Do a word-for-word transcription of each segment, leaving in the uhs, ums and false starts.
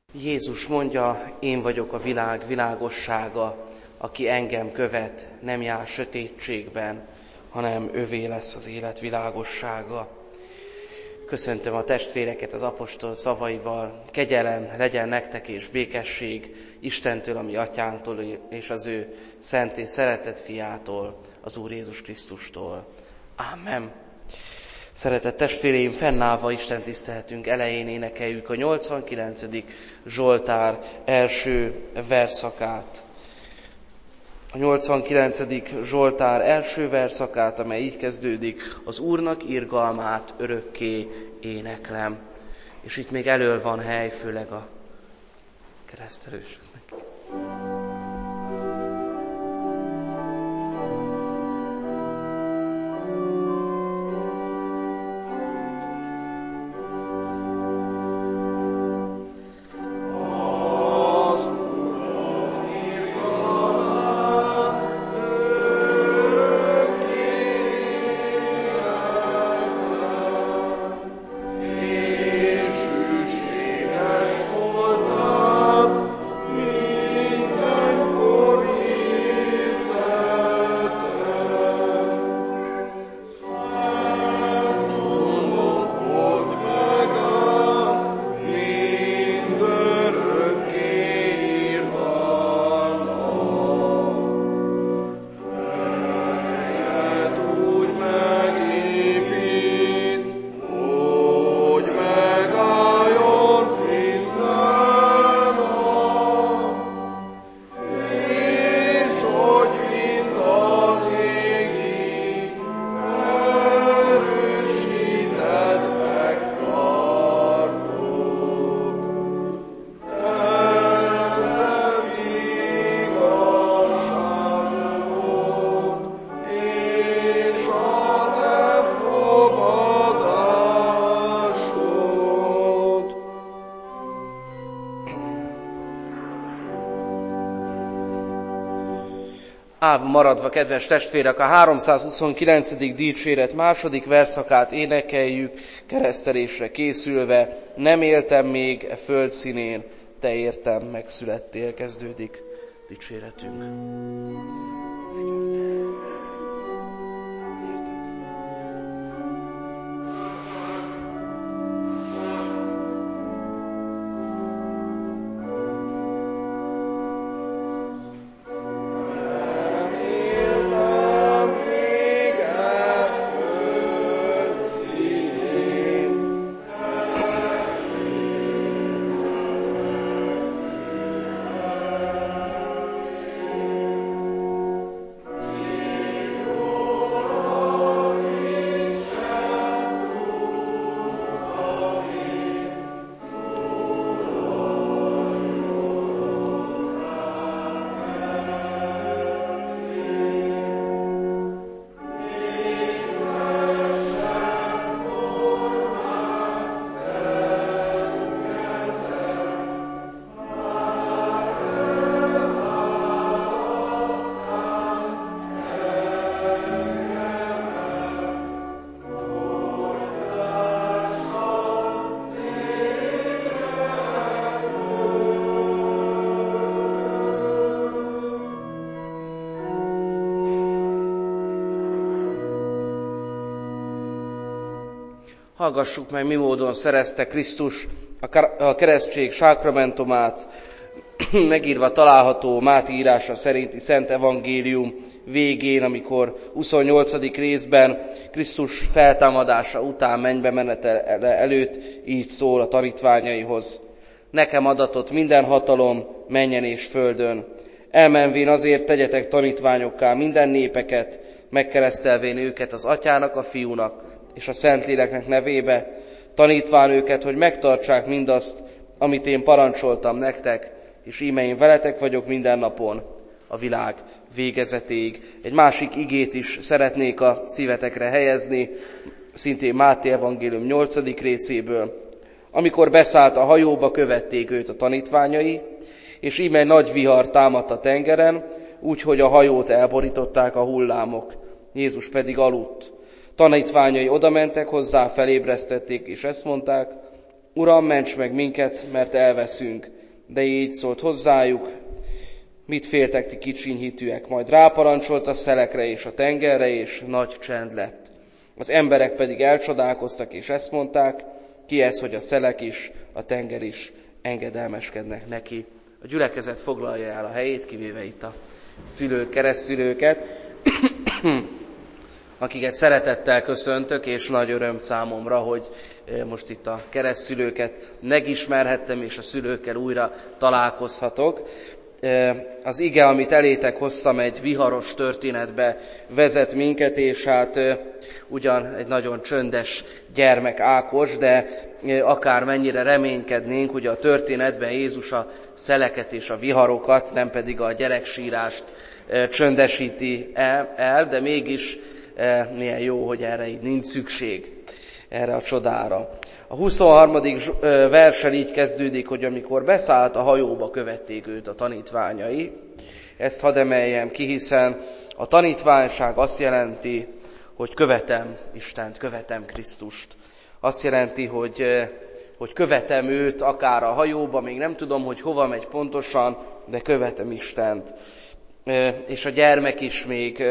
Jézus mondja, én vagyok a világ világossága, aki engem követ, nem jár sötétségben, hanem övé lesz az élet világossága. Köszöntöm a testvéreket az apostol szavaival, kegyelem legyen nektek és békesség Istentől, a mi atyánktól, és az ő szent és szeretett fiától, az Úr Jézus Krisztustól. Ámen. Szeretett testvéreim, fennállva Isten tiszteletünk elején énekeljük a nyolcvankilencedik Zsoltár első verszakát. A nyolcvankilencedik Zsoltár első verszakát, amely így kezdődik: az Úrnak irgalmát örökké éneklem. És itt még elől van hely, főleg a keresztelősöknek. Állva maradva, kedves testvérek, a háromszázhuszonkilencedik dicséret második verszakát énekeljük, keresztelésre készülve. Nem éltem még e föld színén, te értem megszülettél, kezdődik dicséretünk. Hallgassuk meg, mi módon szerezte Krisztus a keresztség sákramentumát, megírva található Máté írása szerinti Szent Evangélium végén, amikor huszonnyolcadik részben Krisztus feltámadása után mennybe menetele előtt így szól a tanítványaihoz. Nekem adatott minden hatalom mennyen és földön. Elmenvén azért tegyetek tanítványokká minden népeket, megkeresztelvén őket az Atyának, a Fiúnak és a Szentléleknek nevébe, tanítván őket, hogy megtartsák mindazt, amit én parancsoltam nektek, és íme én veletek vagyok minden napon, a világ végezetéig. Egy másik igét is szeretnék a szívetekre helyezni, szintén Máté Evangélium nyolcadik részéből. Amikor beszállt a hajóba, követték őt a tanítványai, és íme egy nagy vihar támadt a tengeren, úgyhogy a hajót elborították a hullámok. Jézus pedig aludt. Tanítványai odamentek hozzá, felébresztették, és ezt mondták: Uram, ments meg minket, mert elveszünk. De így szólt hozzájuk: mit féltek ti kicsiny hitűek? Majd ráparancsolt a szelekre és a tengerre, és nagy csend lett. Az emberek pedig elcsodálkoztak, és ezt mondták: ki ez, hogy a szelek is, a tenger is engedelmeskednek neki. A gyülekezet foglalja el a helyét, kivéve itt a szülők, keresztszülőket, akiket szeretettel köszöntök, és nagy öröm számomra, hogy most itt a keresztszülőket megismerhettem, és a szülőkkel újra találkozhatok. Az ige, amit elétek hoztam, egy viharos történetbe vezet minket, és hát ugyan egy nagyon csöndes gyermek Ákos, de akár mennyire reménykednénk, hogy a történetben Jézus a szeleket és a viharokat, nem pedig a gyereksírást csöndesíti el, de mégis milyen jó, hogy erre így nincs szükség, erre a csodára. A huszonharmadik verssel így kezdődik, hogy amikor beszállt a hajóba, követték őt a tanítványai. Ezt hadd emeljem ki, hiszen a tanítványság azt jelenti, hogy követem Istent, követem Krisztust. Azt jelenti, hogy, hogy követem őt akár a hajóba, még nem tudom, hogy hova megy pontosan, de követem Istent. És a gyermek is még,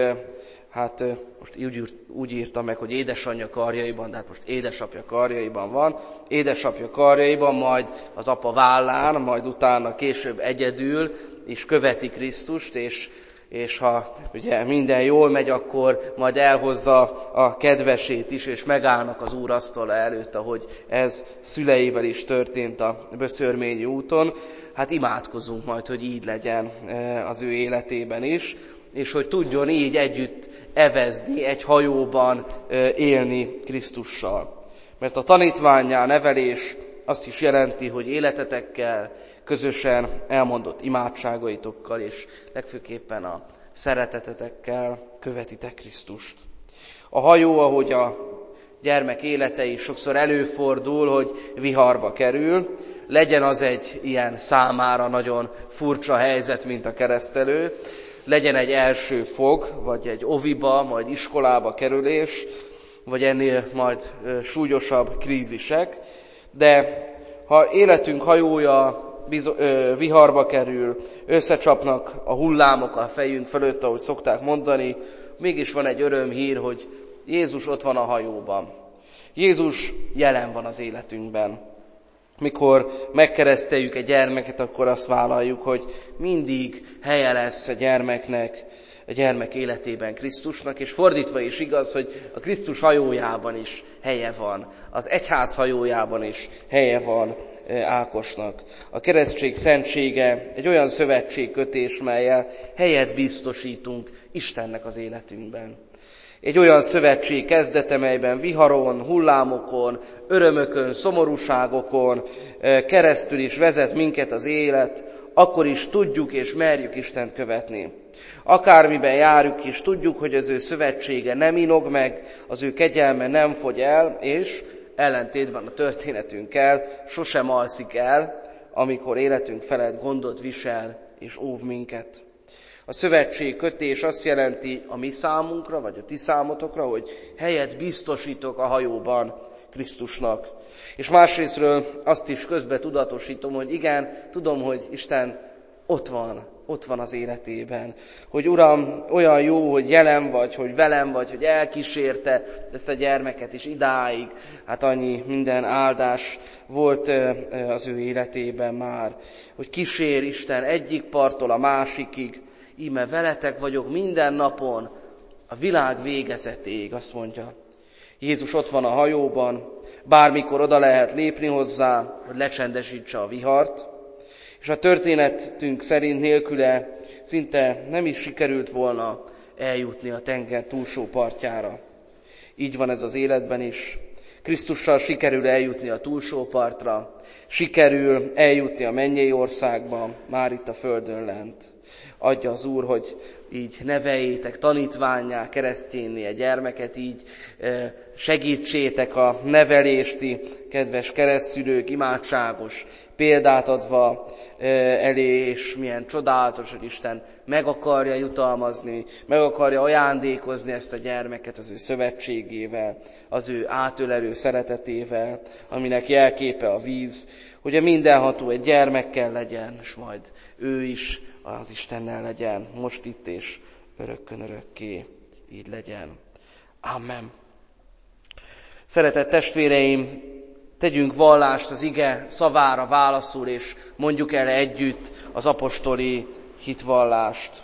hát most úgy, úgy írta meg, hogy édesanyja karjaiban, de hát most édesapja karjaiban van. Édesapja karjaiban, majd az apa vállán, majd utána később egyedül, és követi Krisztust, és, és ha ugye minden jól megy, akkor majd elhozza a kedvesét is, és megállnak az Úr asztala előtt, ahogy ez szüleivel is történt a Böszörményi úton. Hát imádkozunk majd, hogy így legyen az ő életében is, és hogy tudjon így együtt evezni, egy hajóban élni Krisztussal. Mert a tanítvánnyá nevelés azt is jelenti, hogy életetekkel, közösen elmondott imádságaitokkal, és legfőképpen a szeretetetekkel követitek Krisztust. A hajó, ahogy a gyermek élete is sokszor előfordul, hogy viharba kerül, legyen az egy ilyen számára nagyon furcsa helyzet, mint a keresztelő, legyen egy első fog, vagy egy oviba, majd iskolába kerülés, vagy ennél majd súlyosabb krízisek, de ha életünk hajója viharba kerül, összecsapnak a hullámok a fejünk fölött, ahogy szokták mondani, mégis van egy örömhír, hogy Jézus ott van a hajóban. Jézus jelen van az életünkben. Mikor megkereszteljük egy gyermeket, akkor azt vállaljuk, hogy mindig helye lesz a gyermeknek, a gyermek életében Krisztusnak, és fordítva is igaz, hogy a Krisztus hajójában is helye van, az egyház hajójában is helye van Ákosnak. A keresztség szentsége egy olyan szövetségkötés, mellyel helyet biztosítunk Istennek az életünkben. Egy olyan szövetség kezdete, melyben viharon, hullámokon, örömökön, szomorúságokon keresztül is vezet minket az élet, akkor is tudjuk és merjük Istent követni. Akármiben járjuk is, tudjuk, hogy az ő szövetsége nem inog meg, az ő kegyelme nem fogy el, és ellentétben a történetünkkel sosem alszik el, amikor életünk felett gondot visel és óv minket. A szövetség kötés azt jelenti a mi számunkra, vagy a ti számotokra, hogy helyet biztosítok a hajóban Krisztusnak. És másrésztről azt is közbe tudatosítom, hogy igen, tudom, hogy Isten ott van, ott van az életében. Hogy Uram, olyan jó, hogy jelen vagy, hogy velem vagy, hogy elkísérte ezt a gyermeket is idáig. Hát annyi minden áldás volt az ő életében már. Hogy kísér Isten egyik parttól a másikig. Íme veletek vagyok minden napon, a világ végezetéig, azt mondja. Jézus ott van a hajóban, bármikor oda lehet lépni hozzá, hogy lecsendesítse a vihart, és a történetünk szerint nélküle szinte nem is sikerült volna eljutni a tenger túlsó partjára. Így van ez az életben is. Krisztussal sikerül eljutni a túlsó partra, sikerül eljutni a mennyei országba, már itt a földön lent. Adja az Úr, hogy így neveljétek tanítvánnyá, keresztjénné a gyermeket, így e, segítsétek a nevelést, ti kedves keresztszülők, imádságos példát adva elé, és milyen csodálatos, hogy Isten meg akarja jutalmazni, meg akarja ajándékozni ezt a gyermeket az ő szövetségével, az ő átölelő szeretetével, aminek jelképe a víz, hogy a mindenható egy gyermekkel legyen, és majd ő is az Istennel legyen, most itt és örökkön örökké így legyen. Amen. Szeretett testvéreim, tegyünk vallást az ige szavára válaszul, és mondjuk el együtt az apostoli hitvallást.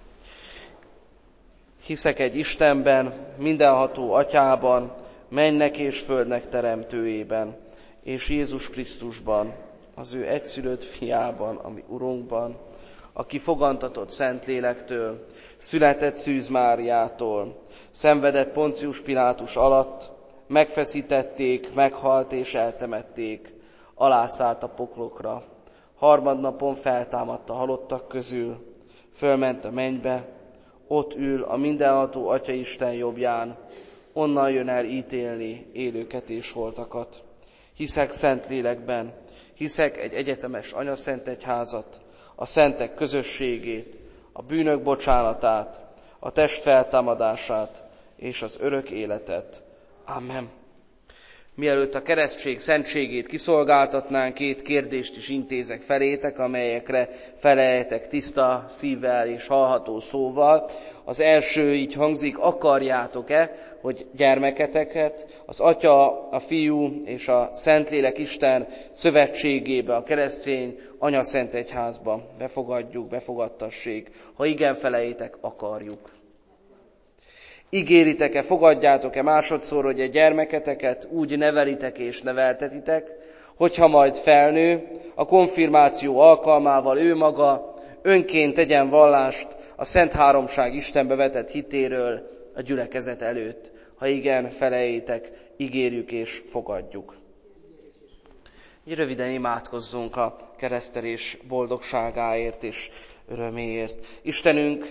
Hiszek egy Istenben, mindenható Atyában, mennek és földnek teremtőjében, és Jézus Krisztusban, az ő egyszülött fiában, ami Urunkban, aki fogantatott Szentlélektől, született Szűz Máriától, szenvedett Poncius Pilátus alatt, megfeszítették, meghalt és eltemették, alászállt a poklokra. Harmadnapon feltámadt a halottak közül, fölment a mennybe, ott ül a mindenható Atya Isten jobbján, onnan jön el ítélni élőket és holtakat. Hiszek Szentlélekben, hiszek egy egyetemes anyaszentegyházat, a szentek közösségét, a bűnök bocsánatát, a test feltámadását és az örök életet. Amen. Mielőtt a keresztség szentségét kiszolgáltatnánk, két kérdést is intézek felétek, amelyekre feleljetek tiszta szívvel és hallható szóval. Az első így hangzik: akarjátok-e, hogy gyermeketeket az Atya, a Fiú és a Szentlélek Isten szövetségébe, a keresztény anyaszentegyházba befogadjuk, befogadtassék? Ha igen, feleljétek: akarjuk. Ígéritek-e, fogadjátok-e másodszor, hogy a gyermeketeket úgy nevelitek és neveltetitek, hogyha majd felnő, a konfirmáció alkalmával ő maga önként tegyen vallást a Szent Háromság Istenbe vetett hitéről a gyülekezet előtt? Ha igen, feleljétek: ígérjük és fogadjuk. Így röviden imádkozzunk a keresztelés boldogságáért és öröméért. Istenünk,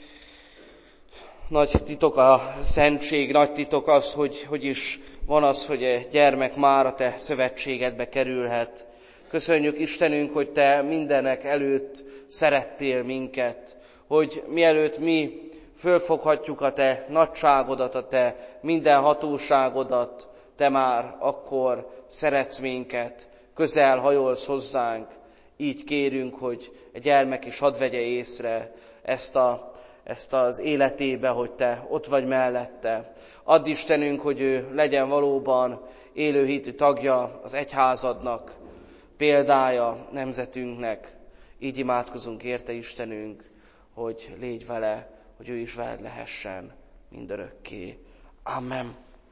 nagy titok a szentség, nagy titok az, hogy hogy is van az, hogy egy gyermek már a te szövetségedbe kerülhet. Köszönjük, Istenünk, hogy te mindenek előtt szerettél minket, hogy mielőtt mi fölfoghatjuk a te nagyságodat, a te minden hatóságodat, te már akkor szeretsz minket, közel hajolsz hozzánk. Így kérünk, hogy a gyermek is hadd vegye észre ezt a ezt az életébe, hogy te ott vagy mellette. Add, Istenünk, hogy ő legyen valóban élőhitű tagja az egyházadnak, példája nemzetünknek. Így imádkozunk érte, Istenünk, hogy légy vele, hogy ő is veled lehessen mindörökké. Amen.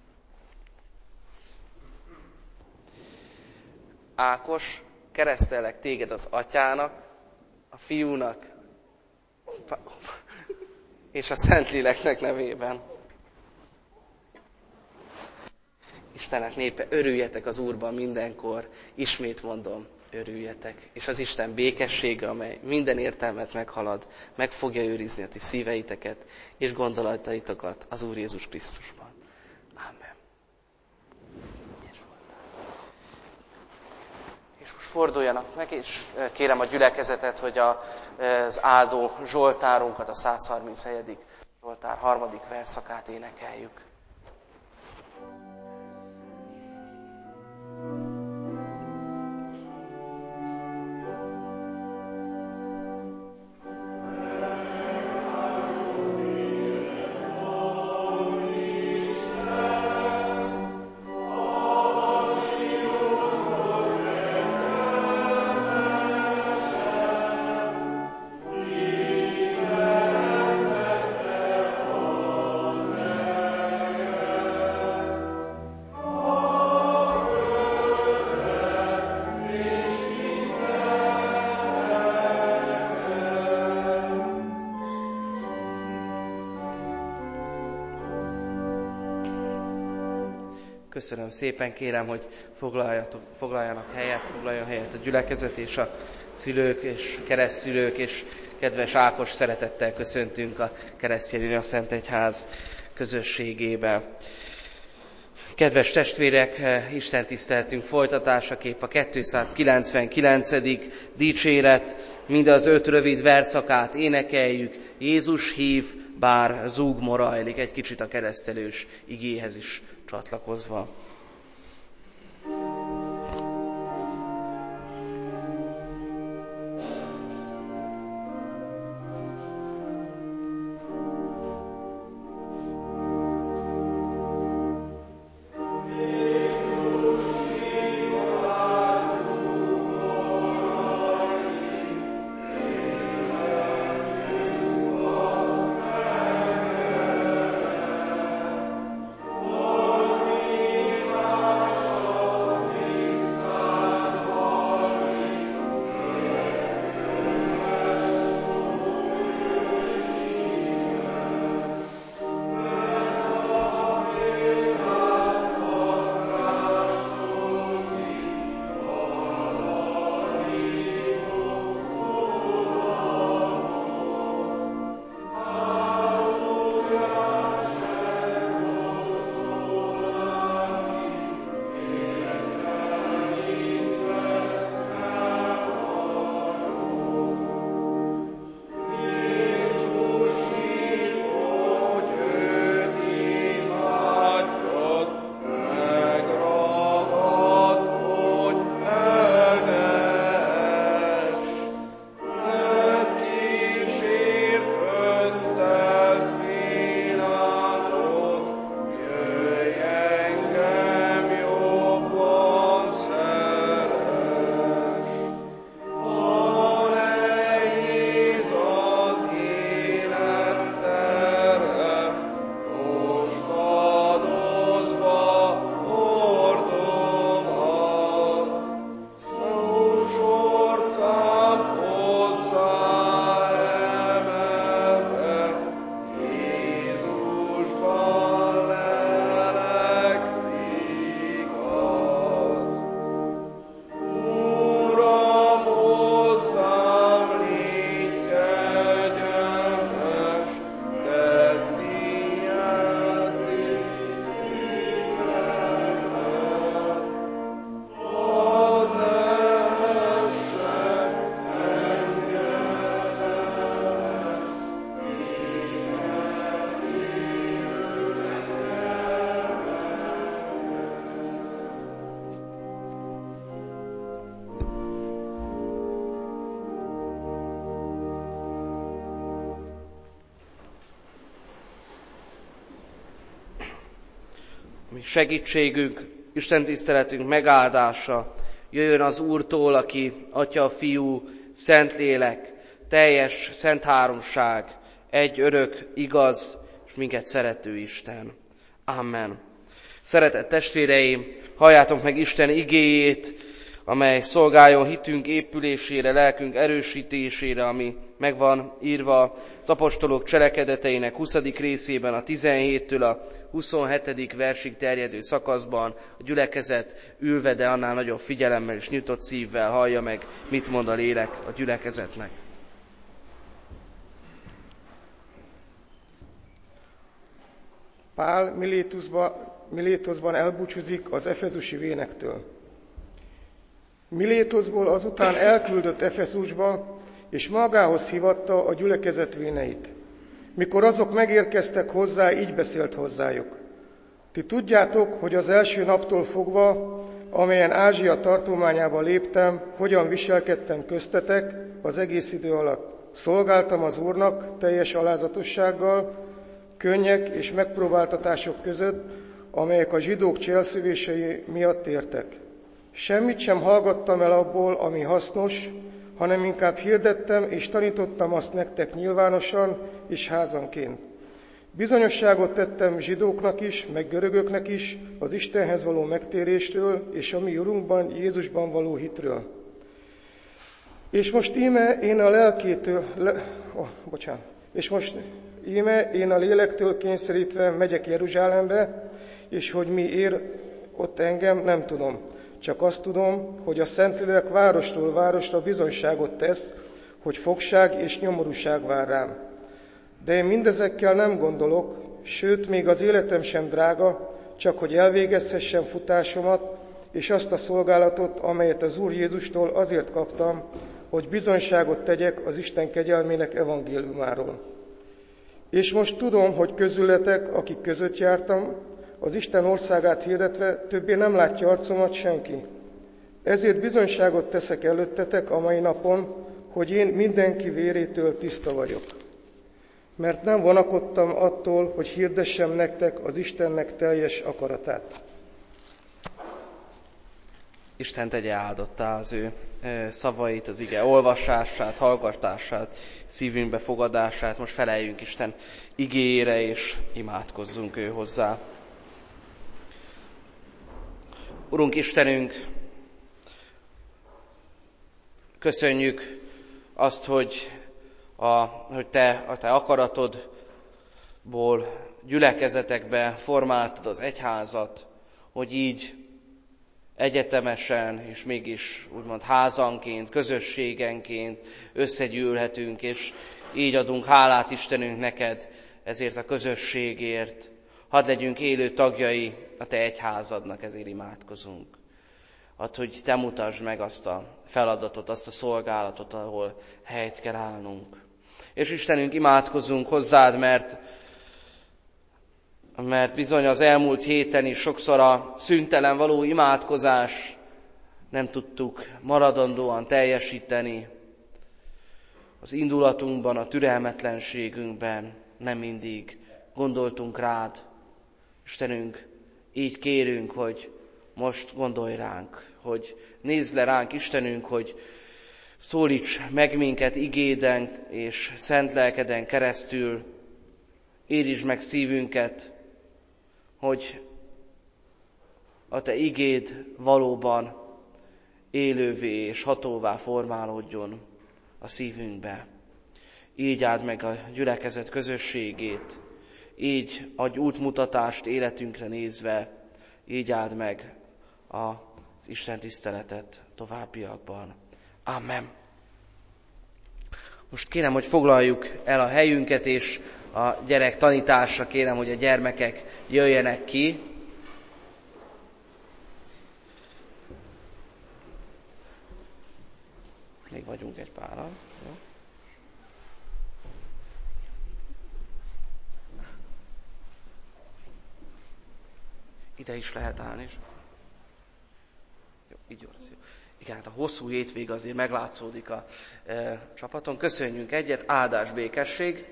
Ákos, keresztellek téged az Atyának, a Fiúnak, és a Szentléleknek nevében. Istenek népe, örüljetek az Úrban mindenkor, ismét mondom, örüljetek. És az Isten békessége, amely minden értelmet meghalad, meg fogja őrizni a ti szíveiteket és gondolataitokat az Úr Jézus Krisztusban. Amen. És most forduljanak meg, és kérem a gyülekezetet, hogy az áldó zsoltárunkat, a száz harmincnegyedik zsoltár harmadik verszakát énekeljük. Köszönöm szépen, kérem, hogy foglaljanak helyet, foglaljon helyet a gyülekezet és a szülők és keresztszülők, és kedves Ákos, szeretettel köszöntünk a Keresztjegyén a Szentegyház közösségébe. Kedves testvérek, Isten tiszteletünk folytatásaképp a kétszázkilencvenkilencedik dicséret, mindaz öt rövid verszakát énekeljük, Jézus hív, bár zúg rajlik, egy kicsit a keresztelős igéhez is csatlakozva. Segítségünk, Isten tiszteletünk megáldása jöjjön az Úrtól, aki Atya, Fiú, Szentlélek, teljes szent háromság, egy örök, igaz, és minket szerető Isten. Amen. Szeretett testvéreim, halljátok meg Isten igéjét, amely szolgáljon hitünk épülésére, lelkünk erősítésére, ami meg van írva az apostolok cselekedeteinek huszadik részében, a tizenhéttől a huszonhetedik versig terjedő szakaszban. A gyülekezet ülve, de annál nagyobb figyelemmel és nyitott szívvel hallja meg, mit mond a lélek a gyülekezetnek. Pál Milétoszban elbúcsúzik az efezusi vénektől. Milétoszból azután elküldött Efeszusba, és magához hívatta a gyülekezet véneit. Mikor azok megérkeztek hozzá, így beszélt hozzájuk. Ti tudjátok, hogy az első naptól fogva, amelyen Ázsia tartományába léptem, hogyan viselkedtem köztetek az egész idő alatt. Szolgáltam az Úrnak teljes alázatossággal, könnyek és megpróbáltatások között, amelyek a zsidók cselszövései miatt értek. Semmit sem hallgattam el abból, ami hasznos, hanem inkább hirdettem és tanítottam azt nektek nyilvánosan és házanként. Bizonyosságot tettem zsidóknak is, meg görögöknek is az Istenhez való megtérésről és a mi Urunkban, Jézusban való hitről. És most íme én a lelkétől, le, oh, bocsánat, és most íme én a lélektől kényszerítve megyek Jeruzsálembe, és hogy mi ér ott engem, nem tudom. Csak azt tudom, hogy a Szentlélek városról városra bizonyságot tesz, hogy fogság és nyomorúság vár rám. De én mindezekkel nem gondolok, sőt, még az életem sem drága, csak hogy elvégezhessem futásomat, és azt a szolgálatot, amelyet az Úr Jézustól azért kaptam, hogy bizonyságot tegyek az Isten kegyelmének evangéliumáról. És most tudom, hogy közületek, akik között jártam, az Isten országát hirdetve többé nem látja arcomat senki. Ezért bizonyságot teszek előttetek a mai napon, hogy én mindenki vérétől tiszta vagyok. Mert nem vonakodtam attól, hogy hirdessem nektek az Istennek teljes akaratát. Isten tegye áldottá az ő szavait, az ige olvasását, hallgatását, szívünkbe fogadását. Most feleljünk Isten igéjére, és imádkozzunk ő hozzá. Urunk Istenünk, köszönjük azt, hogy, a, hogy te a te akaratodból gyülekezetekbe formáltad az egyházat, hogy így egyetemesen, és mégis úgymond házanként, közösségenként összegyűlhetünk, és így adunk hálát Istenünk neked ezért a közösségért. Hadd legyünk élő tagjai a te egyházadnak, ezért imádkozunk. Add, hogy te mutasd meg azt a feladatot, azt a szolgálatot, ahol helyt kell állnunk. És Istenünk, imádkozzunk hozzád, mert mert bizony az elmúlt héten is sokszor a szüntelen való imádkozás nem tudtuk maradandóan teljesíteni. Az indulatunkban, a türelmetlenségünkben nem mindig gondoltunk rád. Istenünk, így kérünk, hogy most gondolj ránk, hogy nézz le ránk, Istenünk, hogy szólíts meg minket igéden és szent lelkeden keresztül, érítsd meg szívünket, hogy a te igéd valóban élővé és hatóvá formálódjon a szívünkbe. Így áld meg a gyülekezet közösségét, így adj útmutatást életünkre nézve, így áld meg az Isten tiszteletet továbbiakban. Amen. Most kérem, hogy foglaljuk el a helyünket, és a gyerek tanításra kérem, hogy a gyermekek jöjjenek ki. Még vagyunk egy páran. Jó? Ide is lehet állni. Jó, így jó lesz. Jó. Igen, hát a hosszú hétvége azért meglátszódik a e, csapaton. Köszönjünk egyet, áldás, békesség.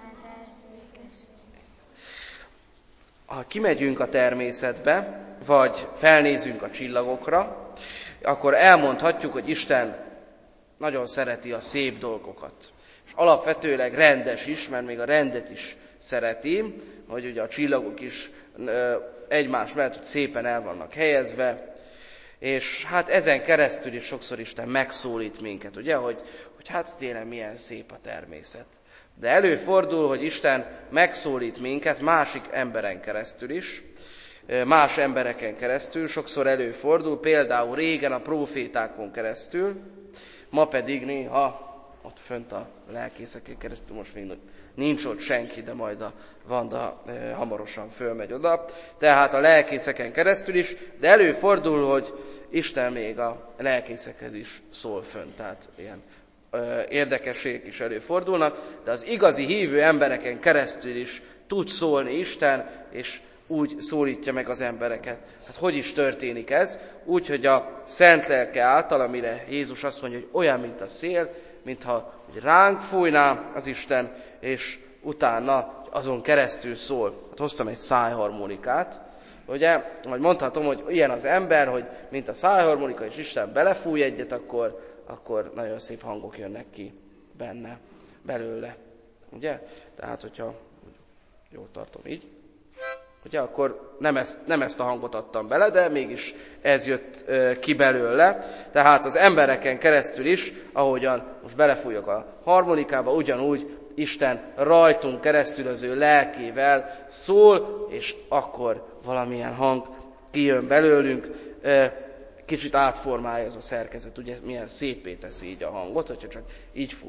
Ha kimegyünk a természetbe, vagy felnézünk a csillagokra, akkor elmondhatjuk, hogy Isten nagyon szereti a szép dolgokat. És alapvetőleg rendes is, mert még a rendet is szereti, hogy ugye a csillagok is egymás mellett szépen el vannak helyezve, és hát ezen keresztül is sokszor Isten megszólít minket, ugye, hogy, hogy hát tényleg milyen szép a természet. De előfordul, hogy Isten megszólít minket másik emberen keresztül is, más embereken keresztül, sokszor előfordul, például régen a prófétákon keresztül, ma pedig néha ott fönt a lelkészeken keresztül, most még nincs ott senki, de majd a Vanda e, hamarosan fölmegy oda. Tehát a lelkészeken keresztül is, de előfordul, hogy Isten még a lelkészekhez is szól fönt, tehát ilyen e, érdekességek is előfordulnak, de az igazi hívő embereken keresztül is tud szólni Isten, és úgy szólítja meg az embereket. Hát hogy is történik ez? Úgy, hogy a Szent Lelke által, amire Jézus azt mondja, hogy olyan, mint a szél, mintha ránk fújná az Isten, és utána azon keresztül szól. Hát hoztam egy szájharmonikát, ugye, vagy mondhatom, hogy ilyen az ember, hogy mint a szájharmonika, és Isten belefúj egyet, akkor, akkor nagyon szép hangok jönnek ki benne, belőle. Ugye? Tehát, hogyha jól tartom így, ugye, akkor nem ezt, nem ezt a hangot adtam bele, de mégis ez jött e, ki belőle. Tehát az embereken keresztül is, ahogyan most belefújok a harmonikába, ugyanúgy Isten rajtunk keresztül az ő lelkével szól, és akkor valamilyen hang kijön belőlünk. E, kicsit átformálja ez a szerkezet, ugye milyen szépé teszi így a hangot, hogyha csak így fú.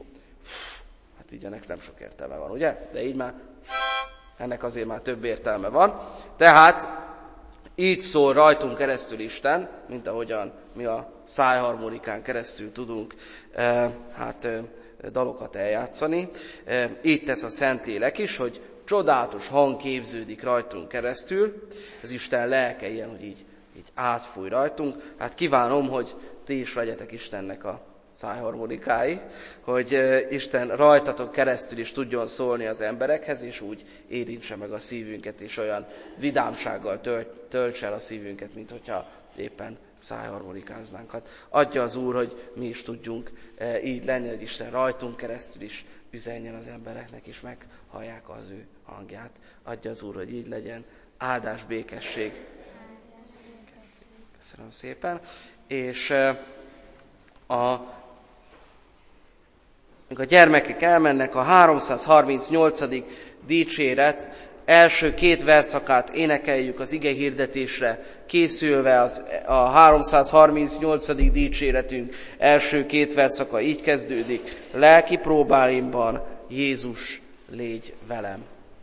Hát így ennek nem sok értelme van, ugye? De így már ennek azért már több értelme van. Tehát Így szól rajtunk keresztül Isten, mint ahogyan mi a szájharmonikán keresztül tudunk e, hát e, dalokat eljátszani. E, így tesz a Szentlélek is, hogy csodálatos hang képződik rajtunk keresztül. Ez Isten lelke ilyen, hogy így, így átfúj rajtunk. Hát kívánom, hogy ti is legyetek Istennek a szájharmonikái, hogy Isten rajtatok keresztül is tudjon szólni az emberekhez, és úgy érintse meg a szívünket, és olyan vidámsággal töltse el a szívünket, mint hogyha éppen szájharmonikáznánk. Hát adja az Úr, hogy mi is tudjunk így lenni, hogy Isten rajtunk keresztül is üzenjen az embereknek, és meghallják az ő hangját. Adja az Úr, hogy így legyen. Áldás, békesség. Köszönöm szépen. És a Míg a gyermekek elmennek, a háromszázharmincnyolcadik dicséret első két verszakát énekeljük az ige hirdetésre, készülve az, a háromszázharmincnyolcadik dicséretünk első két verszaka így kezdődik. Lelki próbáimban Jézus, légy velem.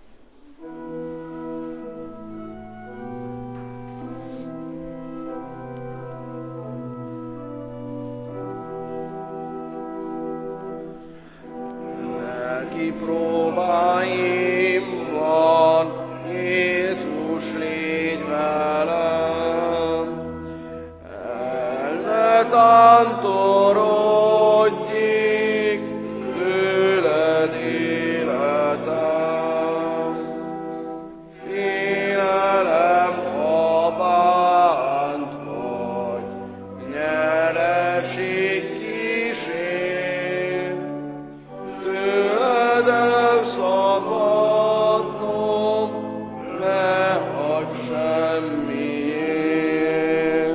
Próbáimban Jézus, légy velem, el ne tántorodjék tőled életem, félelem, ha bánt vagy, nyereség kísér, tőled elszakadnom, ne hagyd semmiért.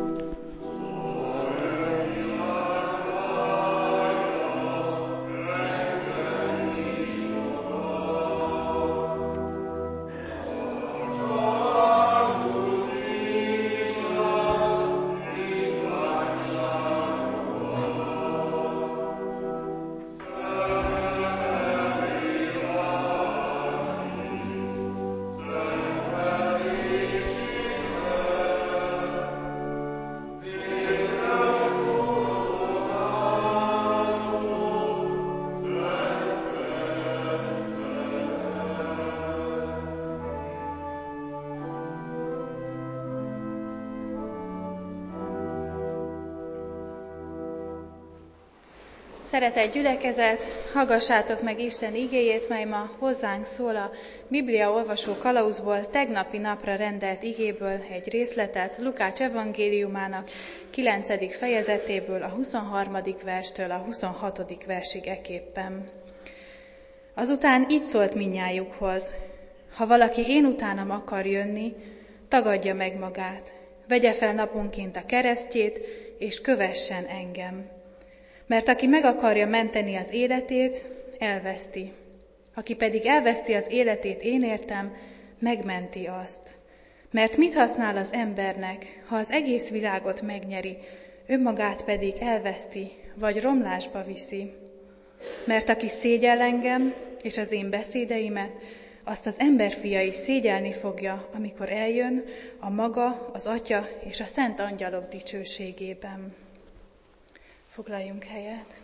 Szeretett gyülekezet, hallgassátok meg Isten igéjét, mely ma hozzánk szól a Biblia olvasó kalauzból, tegnapi napra rendelt igéből egy részletet, Lukács evangéliumának kilencedik fejezetéből, a huszonharmadik verstől a huszonhatodik versig eképpen. Azután így szólt mindnyájukhoz: ha valaki én utánam akar jönni, tagadja meg magát, vegye fel naponként a keresztjét, és kövessen engem. Mert aki meg akarja menteni az életét, elveszti. Aki pedig elveszti az életét én értem, megmenti azt. Mert mit használ az embernek, ha az egész világot megnyeri, önmagát pedig elveszti, vagy romlásba viszi? Mert aki szégyell engem és az én beszédeimet, azt az emberfia is szégyelni fogja, amikor eljön a maga, az Atya és a szent angyalok dicsőségében. Foglaljunk helyet.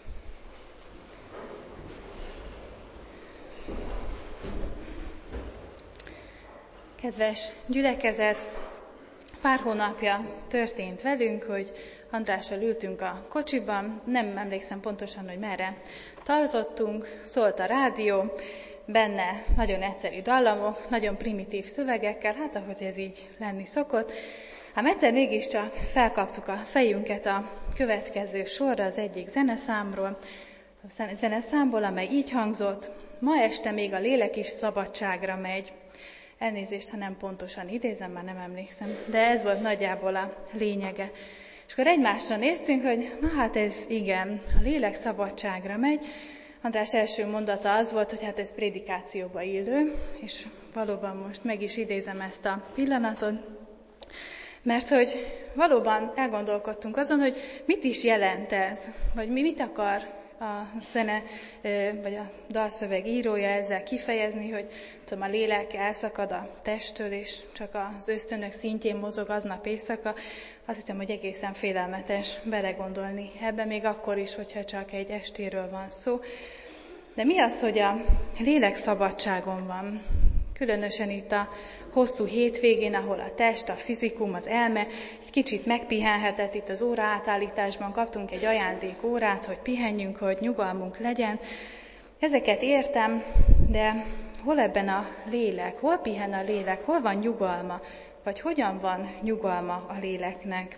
Kedves gyülekezet, pár hónapja történt velünk, hogy Andrással ültünk a kocsiban, nem emlékszem pontosan, hogy merre tartottunk, szólt a rádió, benne nagyon egyszerű dallamok, nagyon primitív szövegekkel, hát ahogy ez így lenni szokott. Ám egyszer mégiscsak felkaptuk a fejünket a következő sorra az egyik zeneszámról, a zeneszámból, amely így hangzott: ma este még a lélek is szabadságra megy. Elnézést, ha nem pontosan idézem, már nem emlékszem, de ez volt nagyjából a lényege. És akkor egymásra néztünk, hogy na hát ez igen, a lélek szabadságra megy. András első mondata az volt, hogy hát ez prédikációba illő, és valóban most meg is idézem ezt a pillanatot, mert hogy valóban elgondolkodtunk azon, hogy mit is jelent ez, vagy mi mit akar a zene, vagy a dalszöveg írója ezzel kifejezni, hogy tudom, a lélek elszakad a testtől, és csak az ösztönök szintjén mozog aznap éjszaka. Azt hiszem, hogy egészen félelmetes belegondolni ebbe, még akkor is, hogyha csak egy estéről van szó. De mi az, hogy a lélek szabadságon van? Különösen itt a hosszú hétvégén, ahol a test, a fizikum, az elme egy kicsit megpihenhetett, itt az óra átállításban kaptunk egy ajándékórát, hogy pihenjünk, hogy nyugalmunk legyen. Ezeket értem, de hol ebben a lélek, hol pihen a lélek, hol van nyugalma, vagy hogyan van nyugalma a léleknek?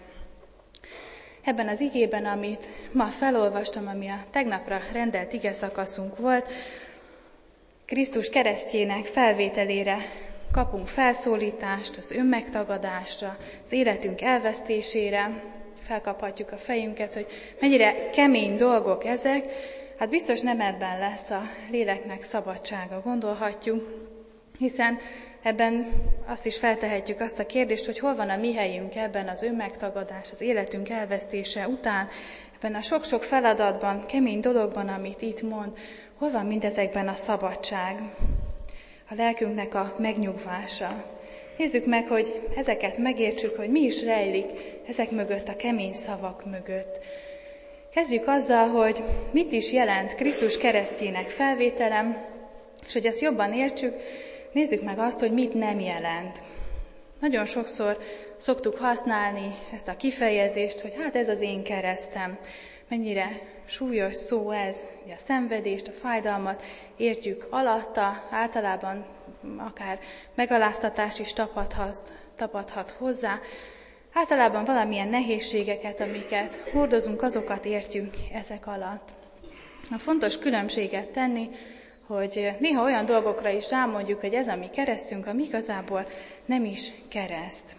Ebben az igében, amit ma felolvastam, ami a tegnapra rendelt igeszakaszunk volt, Krisztus keresztjének felvételére kapunk felszólítást, az önmegtagadásra, az életünk elvesztésére, felkaphatjuk a fejünket, hogy mennyire kemény dolgok ezek. Hát biztos nem ebben lesz a léleknek szabadsága, gondolhatjuk, hiszen ebben azt is feltehetjük azt a kérdést, hogy hol van a mi helyünk ebben az önmegtagadás, az életünk elvesztése után, ebben a sok-sok feladatban, kemény dologban, amit itt mond, hol van mindezekben a szabadság, a lelkünknek a megnyugvása. Nézzük meg, hogy ezeket megértsük, hogy mi is rejlik ezek mögött, a kemény szavak mögött. Kezdjük azzal, hogy mit is jelent Krisztus keresztjének felvételem, és hogy ezt jobban értsük, nézzük meg azt, hogy mit nem jelent. Nagyon sokszor szoktuk használni ezt a kifejezést, hogy hát ez az én keresztem. Mennyire súlyos szó ez, hogy a szenvedést, a fájdalmat értjük alatta, általában akár megaláztatás is tapadhat, tapadhat hozzá. Általában valamilyen nehézségeket, amiket hordozunk, azokat értjük ezek alatt. A fontos különbséget tenni, hogy néha olyan dolgokra is rámondjuk, hogy ez a mi keresztünk, ami igazából nem is kereszt.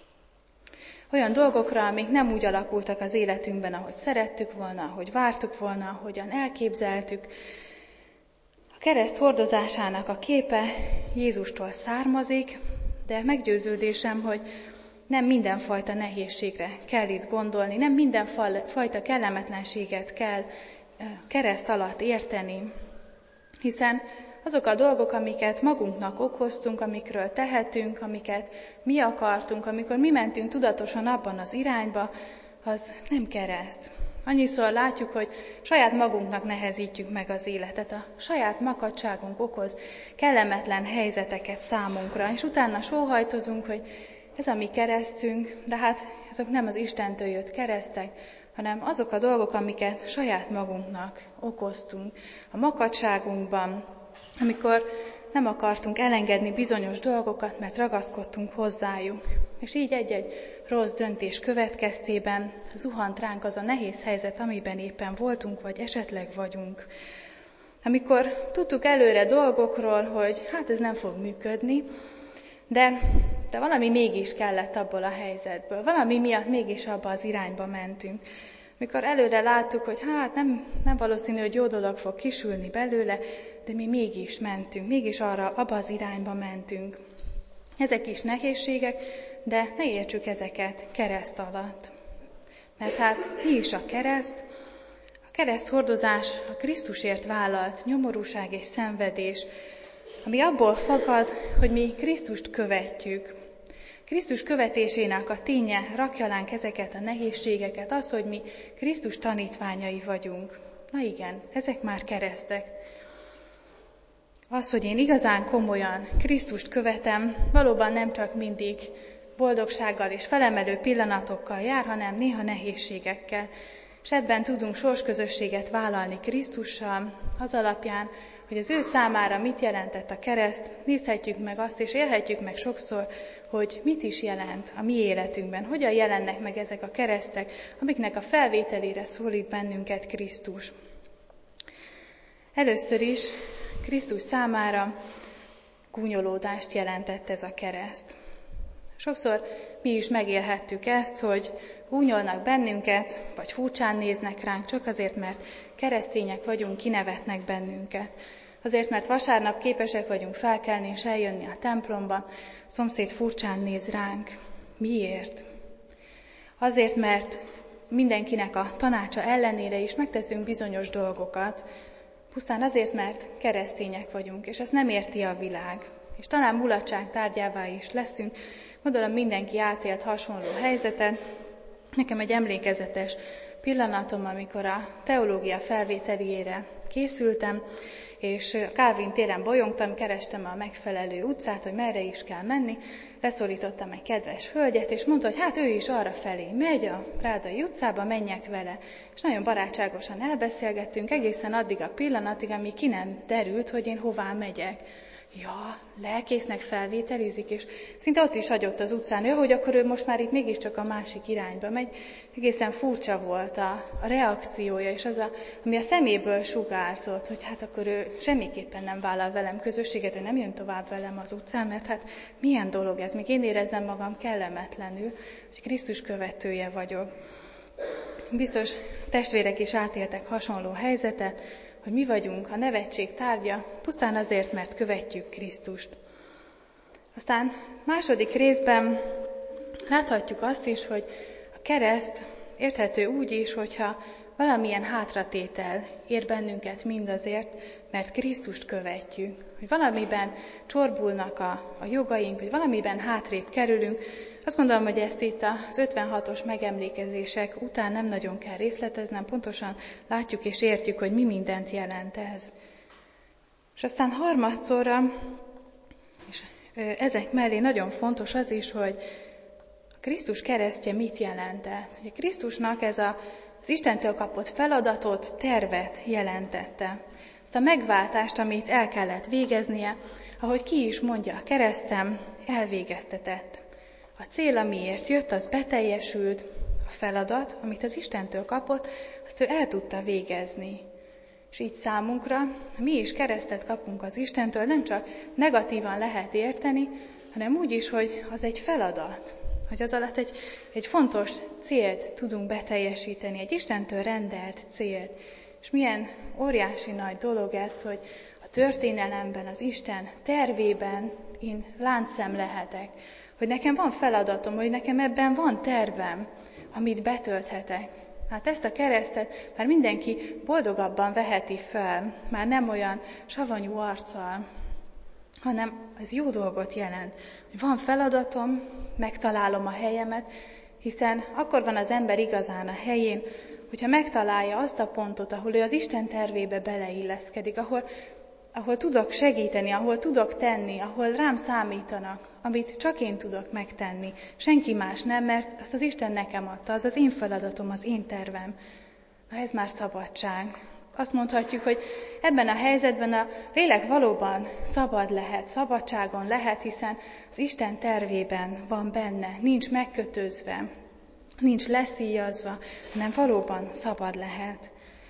Olyan dolgokra, amik nem úgy alakultak az életünkben, ahogy szerettük volna, ahogy vártuk volna, ahogyan elképzeltük. A kereszt hordozásának a képe Jézustól származik, de meggyőződésem, hogy nem mindenfajta nehézségre kell itt gondolni, nem mindenfajta kellemetlenséget kell kereszt alatt érteni, hiszen azok a dolgok, amiket magunknak okoztunk, amikről tehetünk, amiket mi akartunk, amikor mi mentünk tudatosan abban az irányba, az nem kereszt. Annyiszor látjuk, hogy saját magunknak nehezítjük meg az életet, a saját makadságunk okoz kellemetlen helyzeteket számunkra, és utána sóhajtozunk, hogy ez a mi keresztünk, de hát ezek nem az Istentől jött keresztek, hanem azok a dolgok, amiket saját magunknak okoztunk a makadságunkban, amikor nem akartunk elengedni bizonyos dolgokat, mert ragaszkodtunk hozzájuk. És így egy-egy rossz döntés következtében zuhant ránk az a nehéz helyzet, amiben éppen voltunk, vagy esetleg vagyunk. Amikor tudtuk előre dolgokról, hogy hát ez nem fog működni, de, de valami mégis kellett abból a helyzetből, valami miatt mégis abba az irányba mentünk. Mikor előre láttuk, hogy hát nem, nem valószínű, hogy jó dolog fog kisülni belőle, de mi mégis mentünk, mégis arra, abba az irányba mentünk. Ezek is nehézségek, de ne értsük ezeket kereszt alatt. Mert hát mi is a kereszt? A kereszt hordozás a Krisztusért vállalt nyomorúság és szenvedés, ami abból fakad, hogy mi Krisztust követjük. Krisztus követésének a ténye rakja ránk ezeket a nehézségeket, az, hogy mi Krisztus tanítványai vagyunk. Na igen, ezek már keresztek. Az, hogy én igazán komolyan Krisztust követem, valóban nem csak mindig boldogsággal és felemelő pillanatokkal jár, hanem néha nehézségekkel. És ebben tudunk sorsközösséget vállalni Krisztussal, az alapján, hogy az ő számára mit jelentett a kereszt, nézhetjük meg azt, és élhetjük meg sokszor, hogy mit is jelent a mi életünkben, hogyan jelennek meg ezek a keresztek, amiknek a felvételére szólít bennünket Krisztus. Először is Krisztus számára gúnyolódást jelentett ez a kereszt. Sokszor mi is megélhettük ezt, hogy gúnyolnak bennünket, vagy furcsán néznek ránk, csak azért, mert keresztények vagyunk, kinevetnek bennünket. Azért, mert vasárnap képesek vagyunk felkelni és eljönni a templomba, szomszéd furcsán néz ránk. Miért? Azért, mert mindenkinek a tanácsa ellenére is megteszünk bizonyos dolgokat, pusztán azért, mert keresztények vagyunk, és ezt nem érti a világ. És talán mulatság tárgyává is leszünk. Gondolom mindenki átélt hasonló helyzetet. Nekem egy emlékezetes pillanatom, amikor a teológia felvételiére készültem, és Kálvin téren bolyongtam, kerestem a megfelelő utcát, hogy merre is kell menni. Leszólítottam egy kedves hölgyet, és mondta, hogy hát ő is arra felé megy, a Prádai utcába, menjek vele. És nagyon barátságosan elbeszélgettünk egészen addig a pillanatig, amíg ki nem derült, hogy én hová megyek. Ja, lelkésznek felvételizik, és szinte ott is hagyott az utcán, ja, hogy akkor ő most már itt mégiscsak a másik irányba megy. Egészen furcsa volt a, a reakciója, és az, a, ami a szeméből sugárzott, hogy hát akkor ő semmiképpen nem vállal velem közösséget, ő nem jön tovább velem az utcán, mert hát milyen dolog ez, még én érezzem magam kellemetlenül, hogy Krisztus követője vagyok. Biztos testvérek is átéltek hasonló helyzetet, hogy mi vagyunk a nevetség tárgya, pusztán azért, mert követjük Krisztust. Aztán második részben láthatjuk azt is, hogy a kereszt érthető úgy is, hogyha valamilyen hátratétel ér bennünket mindazért, mert Krisztust követjük. Hogy valamiben csorbulnak a, a jogaink, hogy valamiben hátrébb kerülünk. Azt gondolom, hogy ezt itt az ötvenhatos megemlékezések után nem nagyon kell részleteznem, pontosan látjuk és értjük, hogy mi mindent jelent ez. És aztán harmadszorra, és ezek mellé nagyon fontos az is, hogy a Krisztus keresztje mit jelentett. Ugye Krisztusnak ez a, az Istentől kapott feladatot, tervet jelentette. Ezt a megváltást, amit el kellett végeznie, ahogy ki is mondja a keresztem, elvégeztetett. A cél, amiért jött, az beteljesült, a feladat, amit az Istentől kapott, azt ő el tudta végezni. És így számunkra, mi is keresztet kapunk az Istentől, nem csak negatívan lehet érteni, hanem úgy is, hogy az egy feladat, hogy az alatt egy, egy fontos célt tudunk beteljesíteni, egy Istentől rendelt célt. És milyen óriási nagy dolog ez, hogy a történelemben, az Isten tervében én láncszem lehetek, hogy nekem van feladatom, hogy nekem ebben van tervem, amit betölthetek. Hát ezt a keresztet már mindenki boldogabban veheti fel, már nem olyan savanyú arccal, hanem ez jó dolgot jelent. Hogy van feladatom, megtalálom a helyemet, hiszen akkor van az ember igazán a helyén, hogyha megtalálja azt a pontot, ahol ő az Isten tervébe beleilleszkedik, ahol ahol tudok segíteni, ahol tudok tenni, ahol rám számítanak, amit csak én tudok megtenni. Senki más nem, mert azt az Isten nekem adta, az az én feladatom, az én tervem. Na ez már szabadság. Azt mondhatjuk, hogy ebben a helyzetben a lélek valóban szabad lehet, szabadságon lehet, hiszen az Isten tervében van benne, nincs megkötözve, nincs leszíjazva, hanem valóban szabad lehet.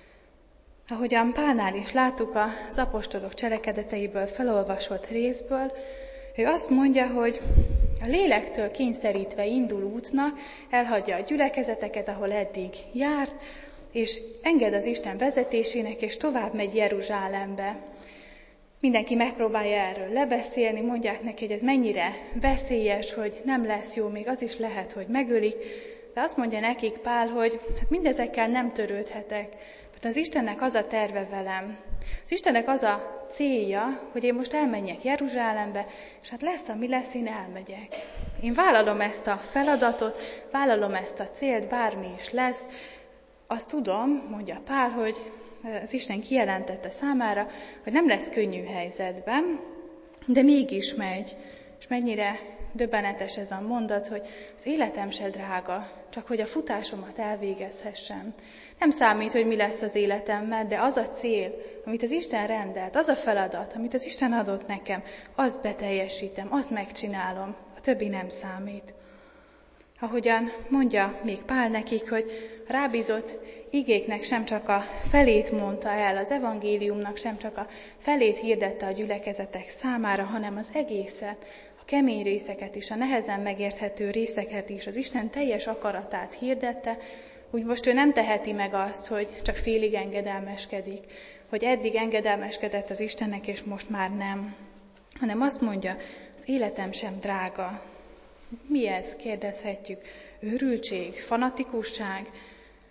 Ahogyan Pálnál is láttuk az apostolok cselekedeteiből felolvasott részből, ő azt mondja, hogy a lélektől kényszerítve indul útnak, elhagyja a gyülekezeteket, ahol eddig járt, és enged az Isten vezetésének, és tovább megy Jeruzsálembe. Mindenki megpróbálja erről lebeszélni, mondják neki, hogy ez mennyire veszélyes, hogy nem lesz jó, még az is lehet, hogy megölik, de azt mondja nekik Pál, hogy hát mindezekkel nem törődhetek, mert az Istennek az a terve velem. Az Istennek az a célja, hogy én most elmenjek Jeruzsálembe, és hát lesz, ami lesz, én elmegyek. Én vállalom ezt a feladatot, vállalom ezt a célt, bármi is lesz. Azt tudom, mondja Pál, hogy az Isten kijelentette számára, hogy nem lesz könnyű helyzetben, de mégis megy. És mennyire döbbenetes ez a mondat, hogy az életem se drága, csak hogy a futásomat elvégezhessem. Nem számít, hogy mi lesz az életemmel, de az a cél, amit az Isten rendelt, az a feladat, amit az Isten adott nekem, azt beteljesítem, azt megcsinálom, a többi nem számít. Ahogyan mondja még Pál nekik, hogy a rábízott igéknek sem csak a felét mondta el, az evangéliumnak sem csak a felét hirdette a gyülekezetek számára, hanem az egészet, a kemény részeket is, a nehezen megérthető részeket is, az Isten teljes akaratát hirdette, úgy most ő nem teheti meg azt, hogy csak félig engedelmeskedik, hogy eddig engedelmeskedett az Istennek, és most már nem, hanem azt mondja, az életem sem drága. Mi ez? Kérdezhetjük. Őrültség, fanatikusság,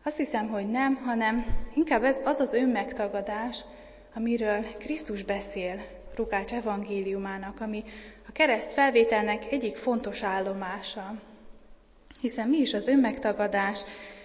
Azt hiszem, hogy nem, hanem inkább ez az az önmegtagadás, amiről Krisztus beszél Lukács evangéliumának, ami a kereszt felvételnek egyik fontos állomása. Hiszen mi is az önmegtagadás?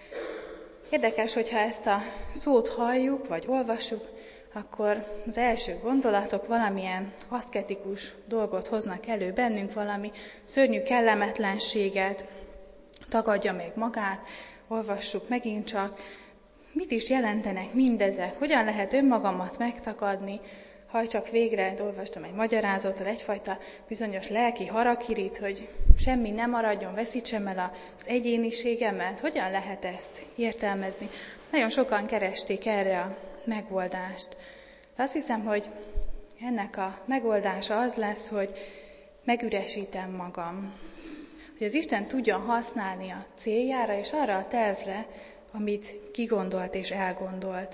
Érdekes, hogyha ezt a szót halljuk, vagy olvassuk, akkor az első gondolatok valamilyen aszketikus dolgot hoznak elő bennünk, valami szörnyű kellemetlenséget, tagadja meg magát, olvassuk megint csak. Mit is jelentenek mindezek? Hogyan lehet önmagamat megtagadni? Ha csak végre olvastam egy magyarázatot, egyfajta bizonyos lelki harakirit, hogy semmi nem maradjon, veszítsem el az egyéniségemet. Hogyan lehet ezt értelmezni? Nagyon sokan keresték erre a megoldást. De azt hiszem, hogy ennek a megoldása az lesz, hogy megüresítem magam. Hogy az Isten tudjon használni a céljára és arra a tervre, amit kigondolt és elgondolt.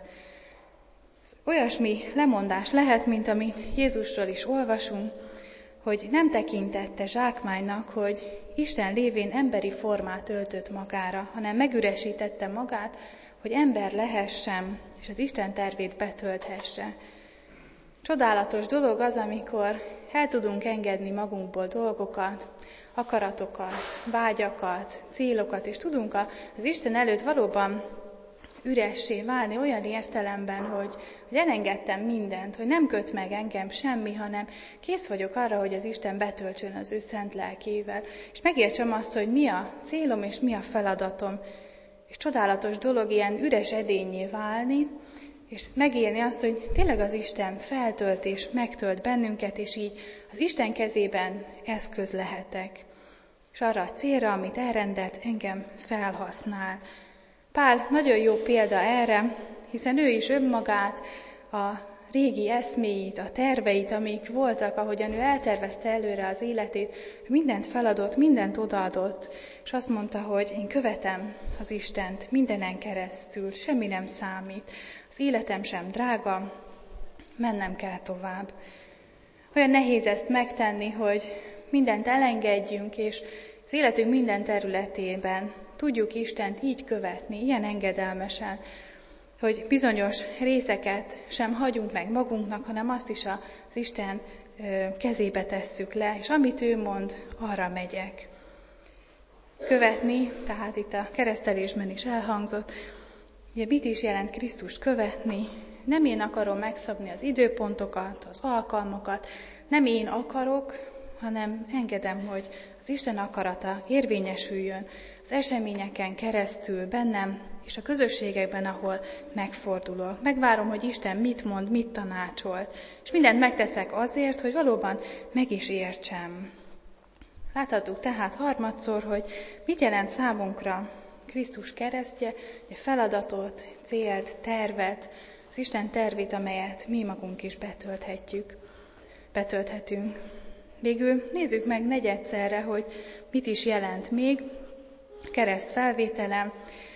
Ez olyasmi lemondás lehet, mint amit Jézusról is olvasunk, hogy nem tekintette zsákmánynak, hogy Isten lévén emberi formát öltött magára, hanem megüresítette magát, hogy ember lehessen, és az Isten tervét betölthesse. Csodálatos dolog az, amikor el tudunk engedni magunkból dolgokat, akaratokat, vágyakat, célokat, és tudunk az Isten előtt valóban üressé válni olyan értelemben, hogy, hogy elengedtem mindent, hogy nem köt meg engem semmi, hanem kész vagyok arra, hogy az Isten betöltsön az ő szent lelkével, és megértsem azt, hogy mi a célom és mi a feladatom. És csodálatos dolog ilyen üres edénnyé válni, és megélni azt, hogy tényleg az Isten feltölt és megtölt bennünket, és így az Isten kezében eszköz lehetek. És arra a célra, amit elrendelt, engem felhasznál. Pál nagyon jó példa erre, hiszen ő is önmagát, a régi eszméit, a terveit, amik voltak, ahogyan ő eltervezte előre az életét, mindent feladott, mindent odaadott, és azt mondta, hogy én követem az Istent mindenen keresztül, semmi nem számít, az életem sem drága, mennem kell tovább. Olyan nehéz ezt megtenni, hogy mindent elengedjünk, és az életünk minden területében tudjuk Istent így követni, ilyen engedelmesen, hogy bizonyos részeket sem hagyunk meg magunknak, hanem azt is az Isten kezébe tesszük le, és amit ő mond, arra megyek. Követni, tehát itt a keresztelésben is elhangzott, ugye mit is jelent Krisztust követni? Nem én akarom megszabni az időpontokat, az alkalmakat, nem én akarok, hanem engedem, hogy az Isten akarata érvényesüljön az eseményeken keresztül bennem, és a közösségekben, ahol megfordulok. Megvárom, hogy Isten mit mond, mit tanácsol, és mindent megteszek azért, hogy valóban meg is értsem. Láthatjuk tehát harmadszor, hogy mit jelent számunkra Krisztus keresztje, a feladatot, célt, tervet, az Isten tervét, amelyet mi magunk is betölthetjük, betölthetünk. Végül nézzük meg negyedszerre, hogy mit is jelent még kereszt felvételem,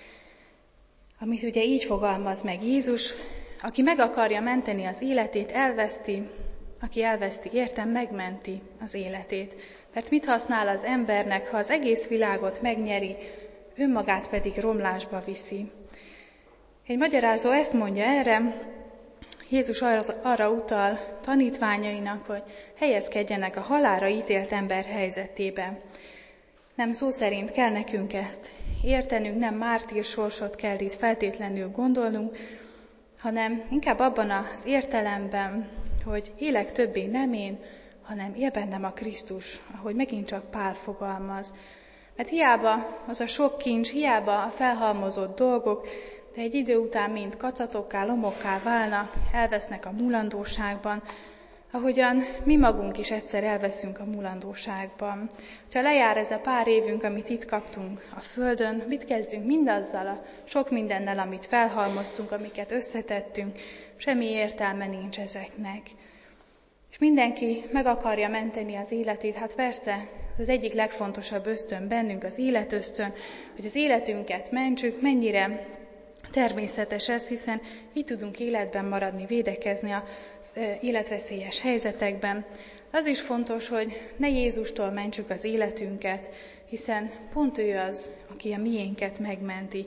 amit ugye így fogalmaz meg Jézus, aki meg akarja menteni az életét, elveszti, aki elveszti, értem, megmenti az életét. Mert mit használ az embernek, ha az egész világot megnyeri, önmagát pedig romlásba viszi? Egy magyarázó ezt mondja erre, Jézus arra utal tanítványainak, hogy helyezkedjenek a halálra ítélt ember helyzetébe. Nem szó szerint kell nekünk ezt értenünk, nem mártír sorsot kell itt feltétlenül gondolnunk, hanem inkább abban az értelemben, hogy élek többé nem én, hanem él bennem a Krisztus, ahogy megint csak Pál fogalmaz. Mert hiába az a sok kincs, hiába a felhalmozott dolgok, de egy idő után mind kacatokká, lomokká válnak, elvesznek a mulandóságban, ahogyan mi magunk is egyszer elveszünk a mulandóságban. Ha lejár ez a pár évünk, amit itt kaptunk a földön, mit kezdünk mindazzal a sok mindennel, amit felhalmoztunk, amiket összetettünk, semmi értelme nincs ezeknek. És mindenki meg akarja menteni az életét, hát persze, ez az egyik legfontosabb ösztön bennünk, az életösztön, hogy az életünket mentsük, mennyire természetes ez, hiszen így tudunk életben maradni, védekezni az életveszélyes helyzetekben. Az is fontos, hogy ne Jézustól mentsük az életünket, hiszen pont ő az, aki a miénket megmenti.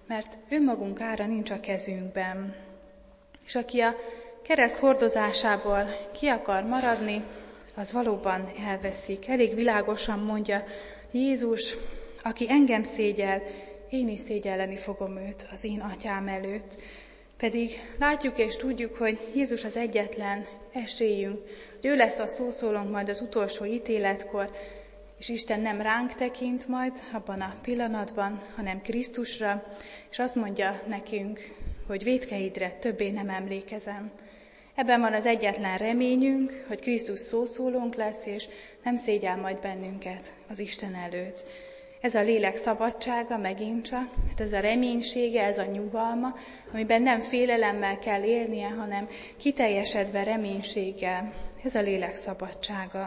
mert önmagunk ára nincs a kezünkben. És aki a kereszt hordozásából ki akar maradni, az valóban elveszik. Elég világosan mondja Jézus, aki engem szégyel, én is szégyelleni fogom őt az én atyám előtt. Pedig látjuk és tudjuk, hogy Jézus az egyetlen esélyünk, hogy ő lesz a szószólónk majd az utolsó ítéletkor, és Isten nem ránk tekint majd abban a pillanatban, hanem Krisztusra, és azt mondja nekünk, hogy vétkeidre többé nem emlékezem. Ebben van az egyetlen reményünk, hogy Krisztus szószólónk lesz, és nem szégyel majd bennünket az Isten előtt. Ez a lélek szabadsága megint csak, hát ez a reménysége, ez a nyugalma, amiben nem félelemmel kell élnie, hanem kiteljesedve reménységgel. Ez a lélek szabadsága.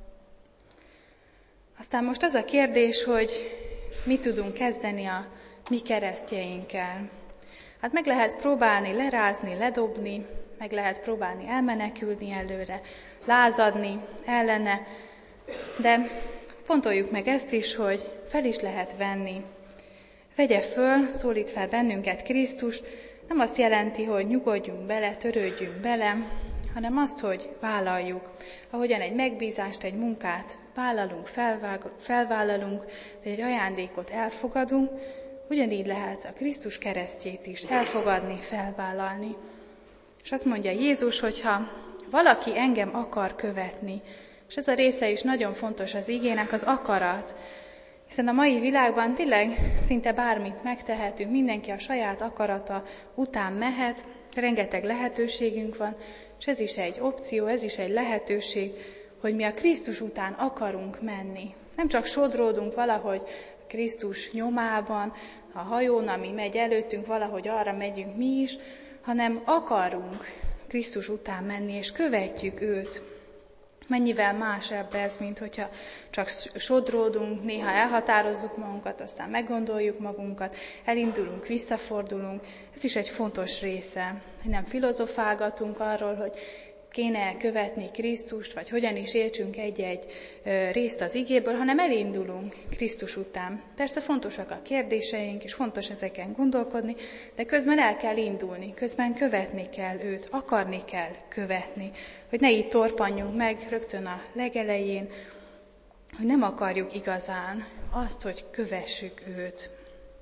Aztán most az a kérdés, hogy mit tudunk kezdeni a mi keresztjeinkkel. Hát meg lehet próbálni lerázni, ledobni, meg lehet próbálni elmenekülni előre, lázadni ellene, de fontoljuk meg ezt is, hogy fel is lehet venni. Vegye föl, szólít fel bennünket Krisztus, nem azt jelenti, hogy nyugodjunk bele, törődjünk bele, hanem azt, hogy vállaljuk. Ahogyan egy megbízást, egy munkát vállalunk, felvág, felvállalunk, vagy egy ajándékot elfogadunk, ugyanígy lehet a Krisztus keresztjét is elfogadni, felvállalni. És azt mondja Jézus, hogyha valaki engem akar követni, és ez a része is nagyon fontos az igének, az akarat, hiszen a mai világban tényleg szinte bármit megtehetünk, mindenki a saját akarata után mehet, rengeteg lehetőségünk van, és ez is egy opció, ez is egy lehetőség, hogy mi a Krisztus után akarunk menni. Nem csak sodródunk valahogy Krisztus nyomában, a hajón, ami megy előttünk, valahogy arra megyünk mi is, hanem akarunk Krisztus után menni, és követjük őt. Mennyivel másebb ez, mint hogyha csak sodródunk, néha elhatározzuk magunkat, aztán meggondoljuk magunkat, elindulunk, visszafordulunk. Ez is egy fontos része, hogy nem filozofálgatunk arról, hogy kéne követni Krisztust, vagy hogyan is értsünk egy-egy részt az igéből, hanem elindulunk Krisztus után. Persze fontosak a kérdéseink, és fontos ezeken gondolkodni, de közben el kell indulni, közben követni kell őt, akarni kell követni, hogy ne így torpanjunk meg rögtön a legelején, hogy nem akarjuk igazán azt, hogy kövessük őt.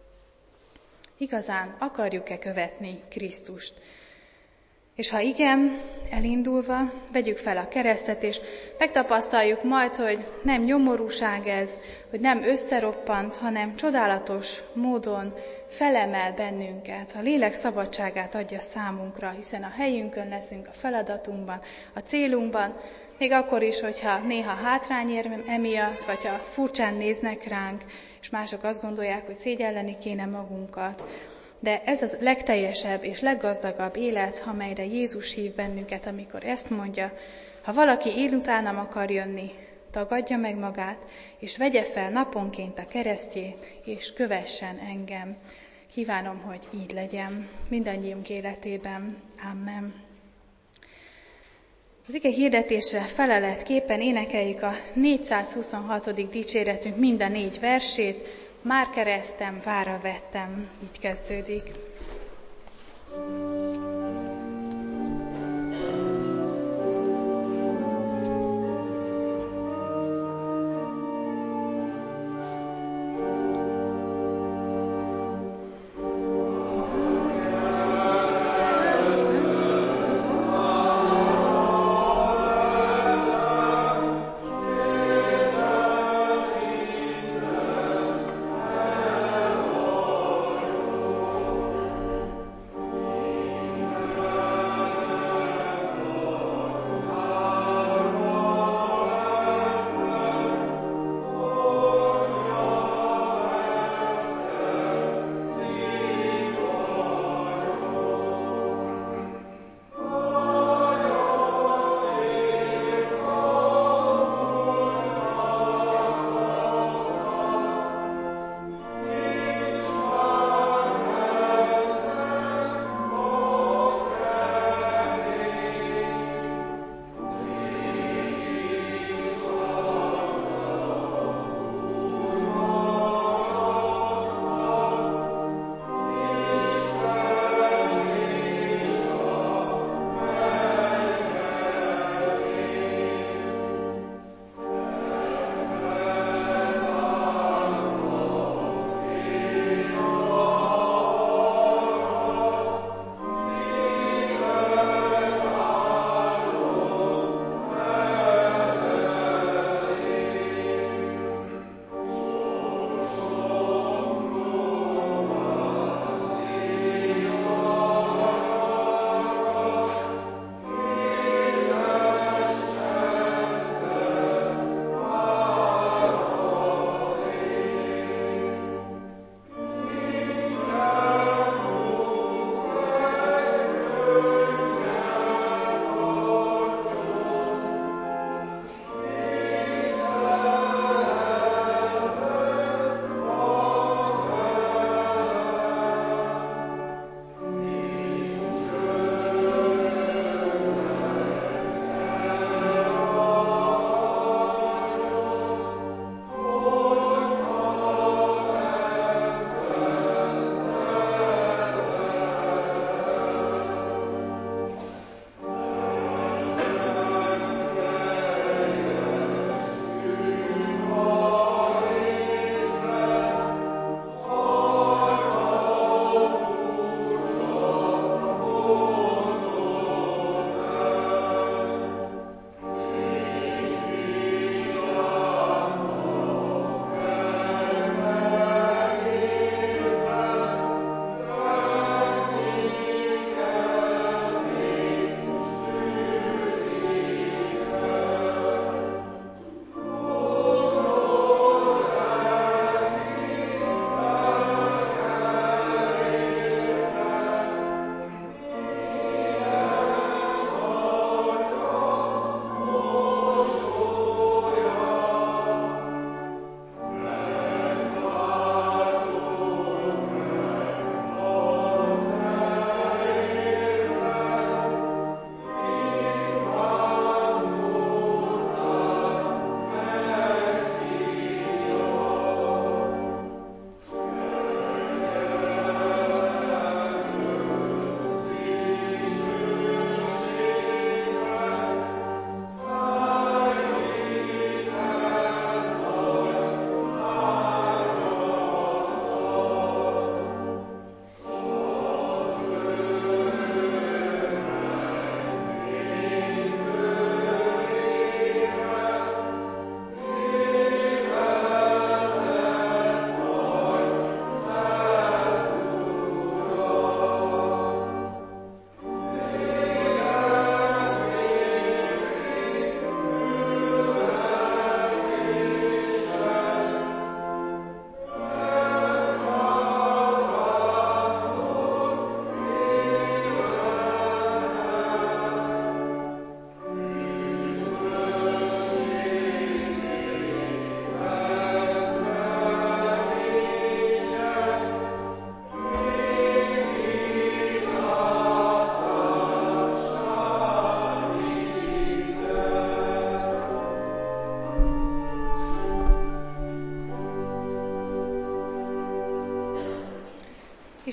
Igazán akarjuk-e követni Krisztust? És ha igen, elindulva, vegyük fel a keresztet, és megtapasztaljuk majd, hogy nem nyomorúság ez, hogy nem összeroppant, hanem csodálatos módon felemel bennünket, a lélek szabadságát adja számunkra, hiszen a helyünkön leszünk, a feladatunkban, a célunkban, még akkor is, hogyha néha hátrány ér emiatt, vagy ha furcsán néznek ránk, és mások azt gondolják, hogy szégyelleni kéne magunkat. De ez a legteljesebb és leggazdagabb élet, amelyre Jézus hív bennünket, amikor ezt mondja, ha valaki én utánam akar jönni, tagadja meg magát, és vegye fel naponként a keresztjét, és kövessen engem. Kívánom, hogy így legyen mindannyiunk életében. Amen. Az ige hirdetésre feleletképpen énekeljük a négyszázhuszonhatodik dicséretünk mind a négy versét, már keresztem, vára vettem, így kezdődik.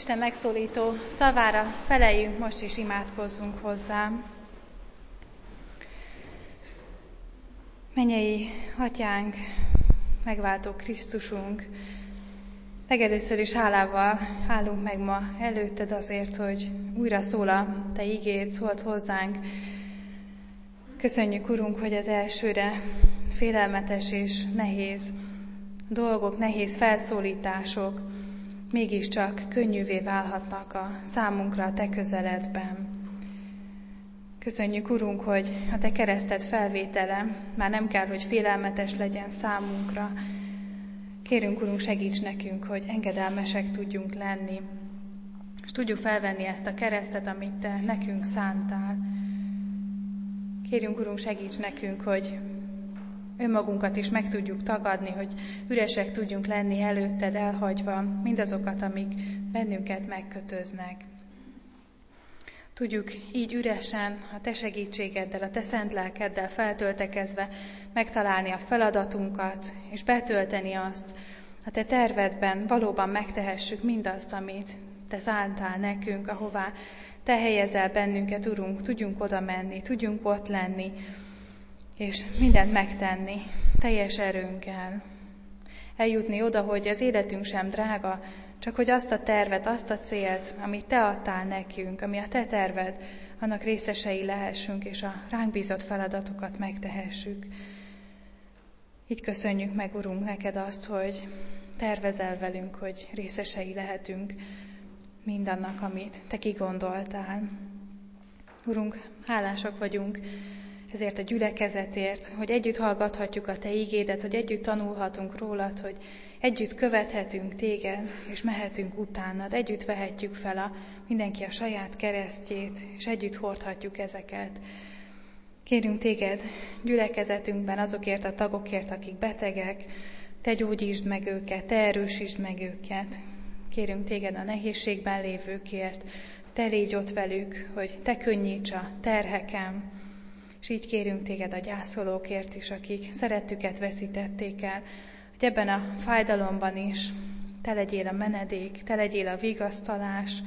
Isten megszólító szavára feleljünk, most is imádkozzunk hozzá. Mennyei Atyánk, megváltó Krisztusunk, legelőször is hálával állunk meg ma előtted azért, hogy újra szól a Te igéd, szólt hozzánk. Köszönjük, Urunk, hogy az elsőre félelmetes és nehéz dolgok, nehéz felszólítások mégiscsak könnyűvé válhatnak a számunkra a Te közeledben. Köszönjük, Urunk, hogy a Te kereszted felvétele már nem kell, hogy félelmetes legyen számunkra. Kérünk, Urunk, segíts nekünk, hogy engedelmesek tudjunk lenni, és tudjuk felvenni ezt a keresztet, amit Te nekünk szántál. Kérünk, Urunk, segíts nekünk, hogy önmagunkat is meg tudjuk tagadni, hogy üresek tudjunk lenni előtted, elhagyva mindazokat, amik bennünket megkötöznek. Tudjuk így üresen, a Te segítségeddel, a Te szent lelkeddel feltöltekezve megtalálni a feladatunkat, és betölteni azt, a Te tervedben valóban megtehessük mindazt, amit Te szántál nekünk, ahová Te helyezel bennünket, Urunk, tudjunk oda menni, tudjunk ott lenni, és mindent megtenni teljes erőnkkel. Eljutni oda, hogy az életünk sem drága, csak hogy azt a tervet, azt a célt, amit Te adtál nekünk, ami a Te terved, annak részesei lehessünk, és a ránk bízott feladatokat megtehessük. Így köszönjük meg, Urunk, neked azt, hogy tervezel velünk, hogy részesei lehetünk mindannak, amit Te kigondoltál. Urunk, hálások vagyunk ezért a gyülekezetért, hogy együtt hallgathatjuk a Te igédet, hogy együtt tanulhatunk rólad, hogy együtt követhetünk Téged, és mehetünk utánad, együtt vehetjük fel a, mindenki a saját keresztjét, és együtt hordhatjuk ezeket. Kérünk Téged gyülekezetünkben azokért a tagokért, akik betegek, Te gyógyítsd meg őket, Te erősítsd meg őket. Kérünk Téged a nehézségben lévőkért, Te légy ott velük, hogy Te könnyíts a terheken, és így kérünk Téged a gyászolókért is, akik szerettüket veszítették el, hogy ebben a fájdalomban is Te legyél a menedék, Te legyél a vigasztalás,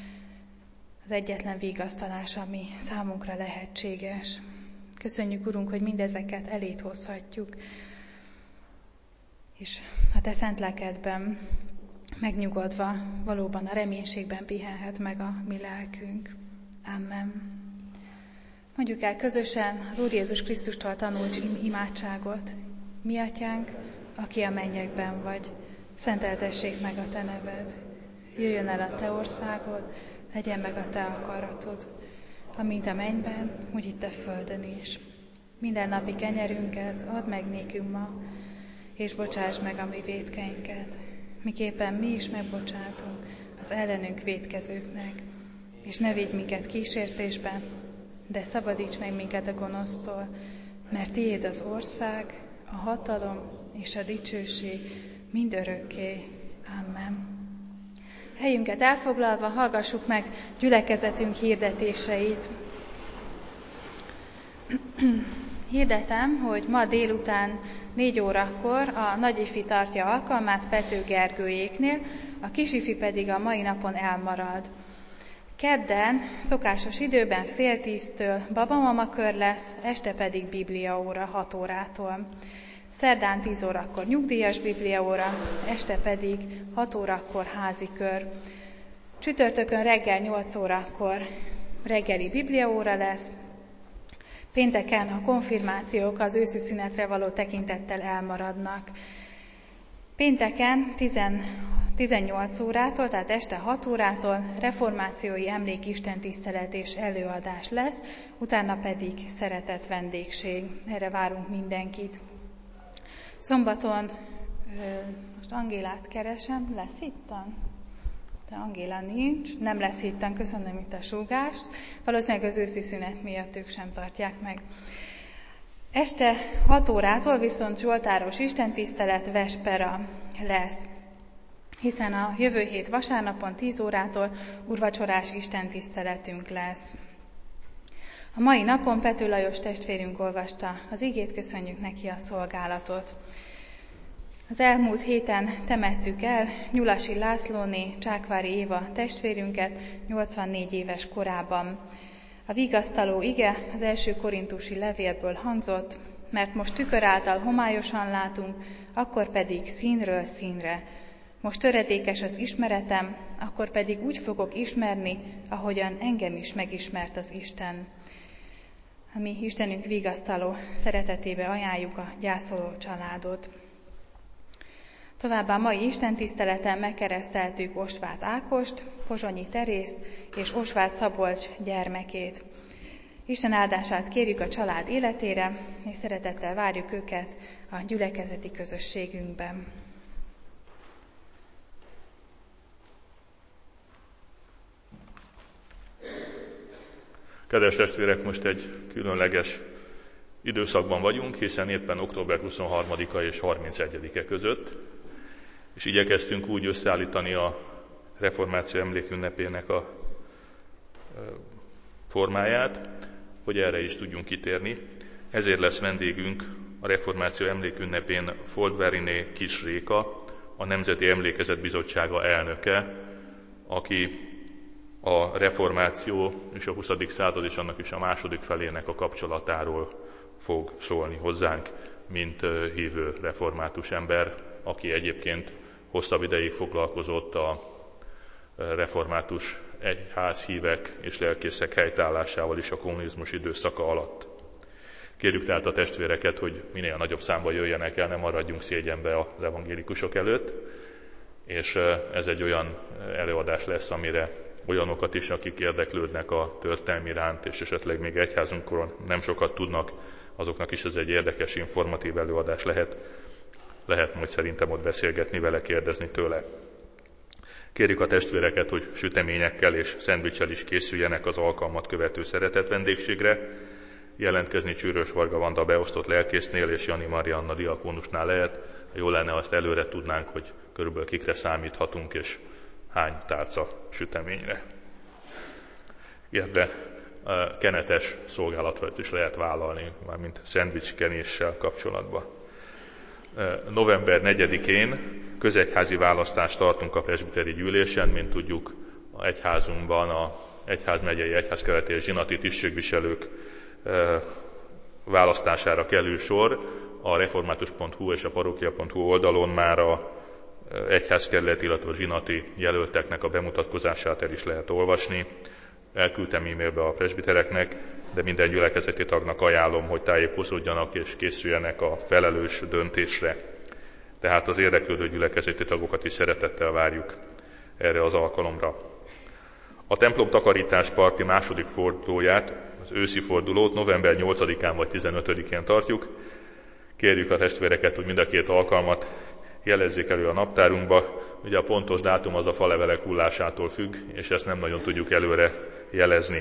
az egyetlen vigasztalás, ami számunkra lehetséges. Köszönjük, Urunk, hogy mindezeket eléd hozhatjuk, és a Te szent lelkedben megnyugodva valóban a reménységben pihenhet meg a mi lelkünk. Amen. Mondjuk el közösen az Úr Jézus Krisztustól tanult imádságot. Mi Atyánk, aki a mennyekben vagy, szenteltessék meg a Te neved. Jöjjön el a Te országod, legyen meg a Te akaratod, amint a mennyben, úgy itt a földön is. Minden napi kenyerünket add meg nékünk ma, és bocsáss meg a mi vétkeinket, miképpen mi is megbocsátunk az ellenünk vétkezőknek, és ne vigy minket kísértésbe, de szabadíts meg minket a gonosztól, mert Tiéd az ország, a hatalom és a dicsőség mindörökké. Amen. Helyünket elfoglalva hallgassuk meg gyülekezetünk hirdetéseit. Hirdetem, hogy ma délután négy órakor a nagyifi tartja alkalmát Pető Gergőjéknél, a kisifi pedig a mai napon elmarad. Kedden, szokásos időben fél tíztől babamamakör lesz, este pedig bibliaóra hat órától. Szerdán tíz órakor nyugdíjas bibliaóra, este pedig hat órakor házi kör. Csütörtökön reggel nyolc órakor reggeli bibliaóra lesz. Pénteken a konfirmációk az őszi szünetre való tekintettel elmaradnak. Pénteken tizennyolc órától, tehát este hat órától reformációi emlék istentisztelet és előadás lesz, utána pedig szeretett vendégség. Erre várunk mindenkit. Szombaton, most Angélát keresem, lesz ittan? De Angéla nincs, nem lesz ittan, köszönöm itt a súgást. Valószínűleg az őszi szünet miatt ők sem tartják meg. Este hat órától viszont zsoltáros istentisztelet vespera lesz, hiszen a jövő hét vasárnapon tíz órától úrvacsorás istentiszteletünk lesz. A mai napon Pető Lajos testvérünk olvasta az igét, köszönjük neki a szolgálatot. Az elmúlt héten temettük el Nyulasi Lászlóné Csákvári Éva testvérünket nyolcvannégy éves korában. A vigasztaló ige az első korintusi levélből hangzott, mert most tükör által homályosan látunk, akkor pedig színről színre. Most töredékes az ismeretem, akkor pedig úgy fogok ismerni, ahogyan engem is megismert az Isten. A mi Istenünk vigasztaló szeretetébe ajánljuk a gyászoló családot. Továbbá a mai istentiszteleten megkereszteltük Osváth Ákost, Pozsonyi Terészt és Osváth Szabolcs gyermekét. Isten áldását kérjük a család életére, és szeretettel várjuk őket a gyülekezeti közösségünkben. Kedves testvérek, most egy különleges időszakban vagyunk, hiszen éppen október huszonharmadika és harmincegyedike között, és igyekeztünk úgy összeállítani a reformáció emlékünnepének a formáját, hogy erre is tudjunk kitérni. Ezért lesz vendégünk a reformáció emlékünnepén Foldveriné Kis Réka, a Nemzeti Emlékezet Bizottsága elnöke, aki a reformáció és a huszadik század és annak is a második felének a kapcsolatáról fog szólni hozzánk, mint hívő református ember, aki egyébként hosszabb ideig foglalkozott a református egyházhívek és lelkészek helytállásával is a kommunizmus időszaka alatt. Kérjük tehát a testvéreket, hogy minél nagyobb számban jöjjenek el, ne maradjunk szégyenbe az evangélikusok előtt, és ez egy olyan előadás lesz, amire olyanokat is, akik érdeklődnek a történelmi iránt, és esetleg még egyházunkról nem sokat tudnak, azoknak is ez egy érdekes, informatív előadás lehet. Lehet majd szerintem ott beszélgetni vele, kérdezni tőle. Kérjük a testvéreket, hogy süteményekkel és szendvicsel is készüljenek az alkalmat követő szeretett vendégségre. Jelentkezni Csűrös Varga Vanda beosztott lelkésznél és Jani Marianna diakónusnál lehet. Jó lenne, azt előre tudnánk, hogy körülbelül kikre számíthatunk, és hány tálca süteményre. Illetve kenetes szolgálatot is lehet vállalni, mármint szendvicskenéssel kapcsolatban. November negyedikén közegyházi választást tartunk a presbiteri gyűlésen, mint tudjuk, a egyházunkban a egyházmegyei, egyházkeleti és zsinati tisztségviselők választására kerül sor. A református pont hu és a parókia pont hu oldalon már a egyházkerületi, illetve a zsinati jelölteknek a bemutatkozását el is lehet olvasni. Elküldtem e-mailbe a presbitereknek, de minden gyülekezeti tagnak ajánlom, hogy tájékozódjanak és készüljenek a felelős döntésre. Tehát az érdeklődő gyülekezeti tagokat is szeretettel várjuk erre az alkalomra. A templom takarítás parti második fordulóját, az őszi fordulót november nyolcadikán vagy tizenötödikén tartjuk. Kérjük a testvéreket, hogy mind a két alkalmat jelezzék elő a naptárunkba. Ugye a pontos dátum az a falevelek hullásától függ, és ezt nem nagyon tudjuk előre jelezni.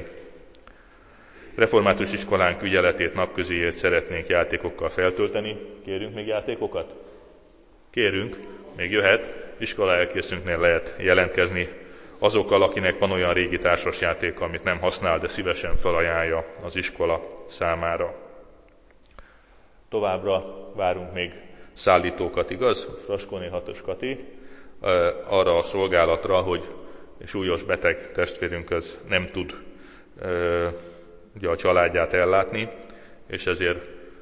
Református iskolánk ügyeletét, napközijét szeretnénk játékokkal feltölteni. Kérünk még játékokat? Kérünk, még jöhet. Iskola elkészünknél lehet jelentkezni azokkal, akinek van olyan régi társasjáték, amit nem használ, de szívesen felajánlja az iskola számára. Továbbra várunk még szállítókat, igaz? Fraskóné hatos Kati, arra a szolgálatra, hogy súlyos beteg testvérünkhöz nem tud ugye a családját ellátni, és ezért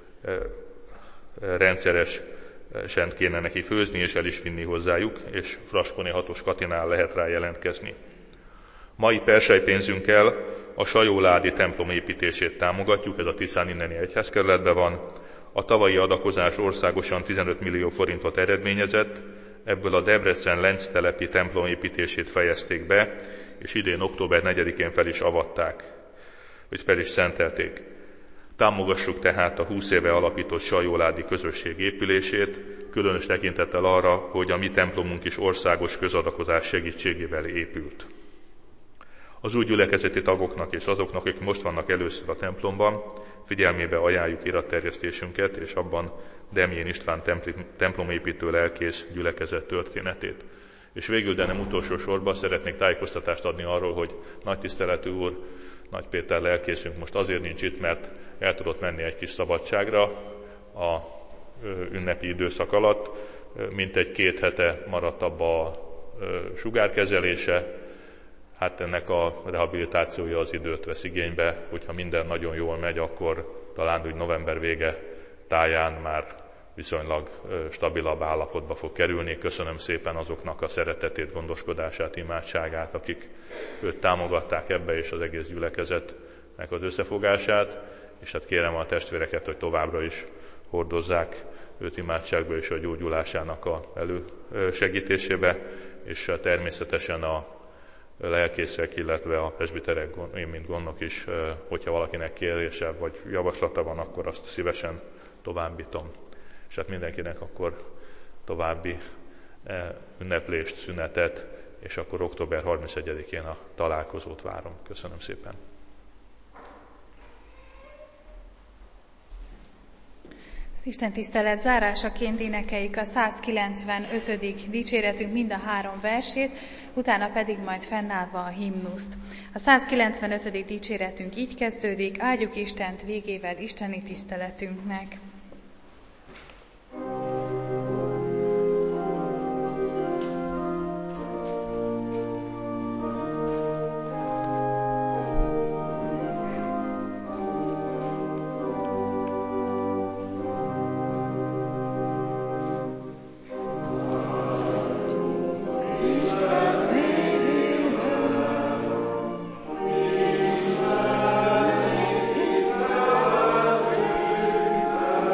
rendszeresen kéne neki főzni, és el is vinni hozzájuk, és Fraskóné hatos Katinál lehet rá jelentkezni. Mai perselypénzünkkel a Sajóládi templom építését támogatjuk, ez a Tiszán inneni egyházkerületben van. A tavalyi adakozás országosan tizenöt millió forintot eredményezett, ebből a Debrecen-Lenc telepi templom építését fejezték be, és idén október negyedikén fel is avatták, vagy fel is szentelték. Támogassuk tehát a húsz éve alapított Sajóládi közösség épülését, különös tekintettel arra, hogy a mi templomunk is országos közadakozás segítségével épült. Az új gyülekezeti tagoknak és azoknak, akik most vannak először a templomban, figyelmébe ajánljuk iratterjesztésünket, és abban Demjén István templomépítő lelkész gyülekezet történetét. És végül, de nem utolsó sorban szeretnék tájékoztatást adni arról, hogy nagy tiszteletű úr, Nagy Péter lelkészünk most azért nincs itt, mert el tudott menni egy kis szabadságra a ünnepi időszak alatt. mintegy két hete maradt abba a sugárkezelése. Hát ennek a rehabilitációja az időt vesz igénybe, hogyha minden nagyon jól megy, akkor talán úgy november vége táján már viszonylag stabilabb állapotba fog kerülni. Köszönöm szépen azoknak a szeretetét, gondoskodását, imádságát, akik őt támogatták ebbe, és az egész gyülekezetnek az összefogását, és hát kérem a testvéreket, hogy továbbra is hordozzák őt imádságba és a gyógyulásának a elősegítésébe, és természetesen a lelkészek, illetve a presbiterek, én mint gondnok is, hogyha valakinek kérése vagy javaslata van, akkor azt szívesen továbbítom. És hát mindenkinek akkor további ünneplést, szünetet, és akkor október harmincegyedikén a találkozót várom. Köszönöm szépen! Az Isten tisztelet zárásaként énekeljük a százkilencvenötödik dicséretünk mind a három versét, utána pedig majd fennállva a himnuszt. A százkilencvenötödik dicséretünk így kezdődik: áldjuk Istent végével isteni tiszteletünknek. Tisztelt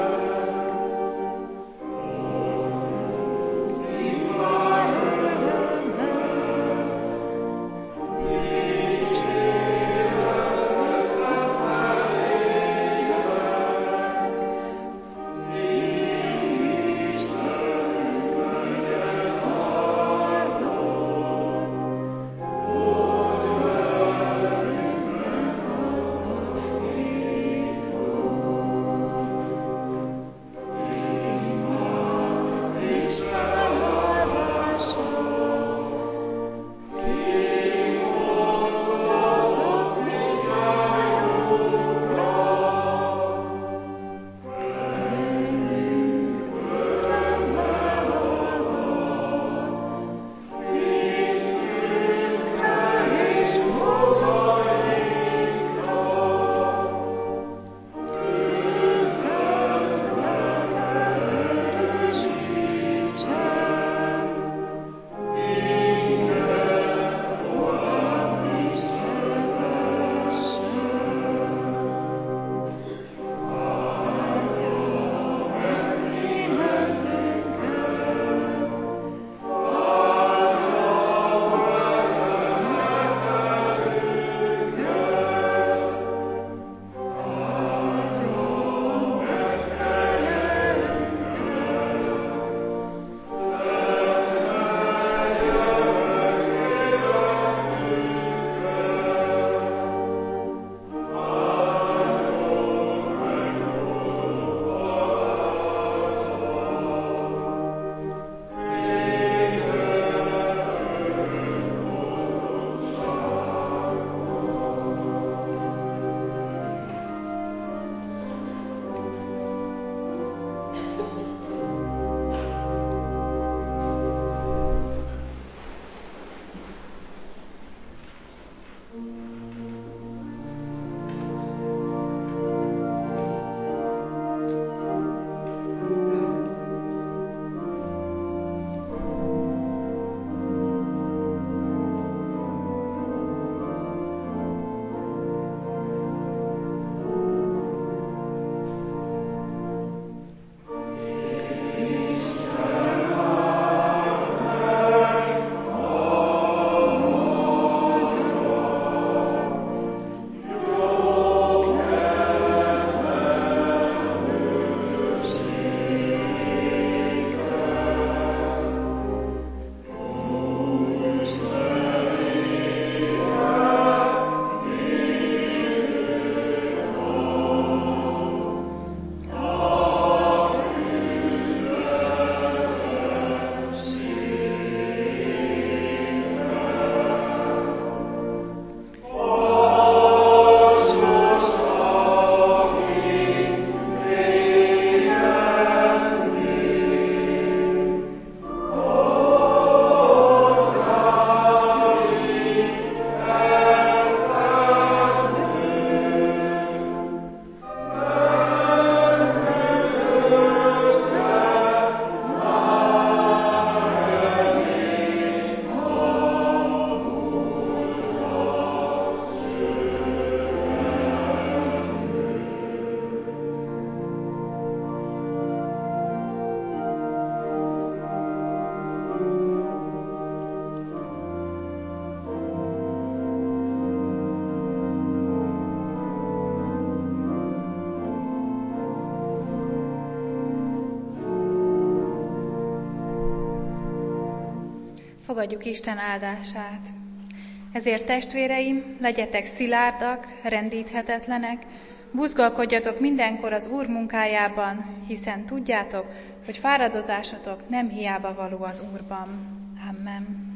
Fogadjuk Isten áldását. Ezért testvéreim, legyetek szilárdak, rendíthetetlenek, buzgalkodjatok mindenkor az Úr munkájában, hiszen tudjátok, hogy fáradozásotok nem hiába való az Úrban. Amen.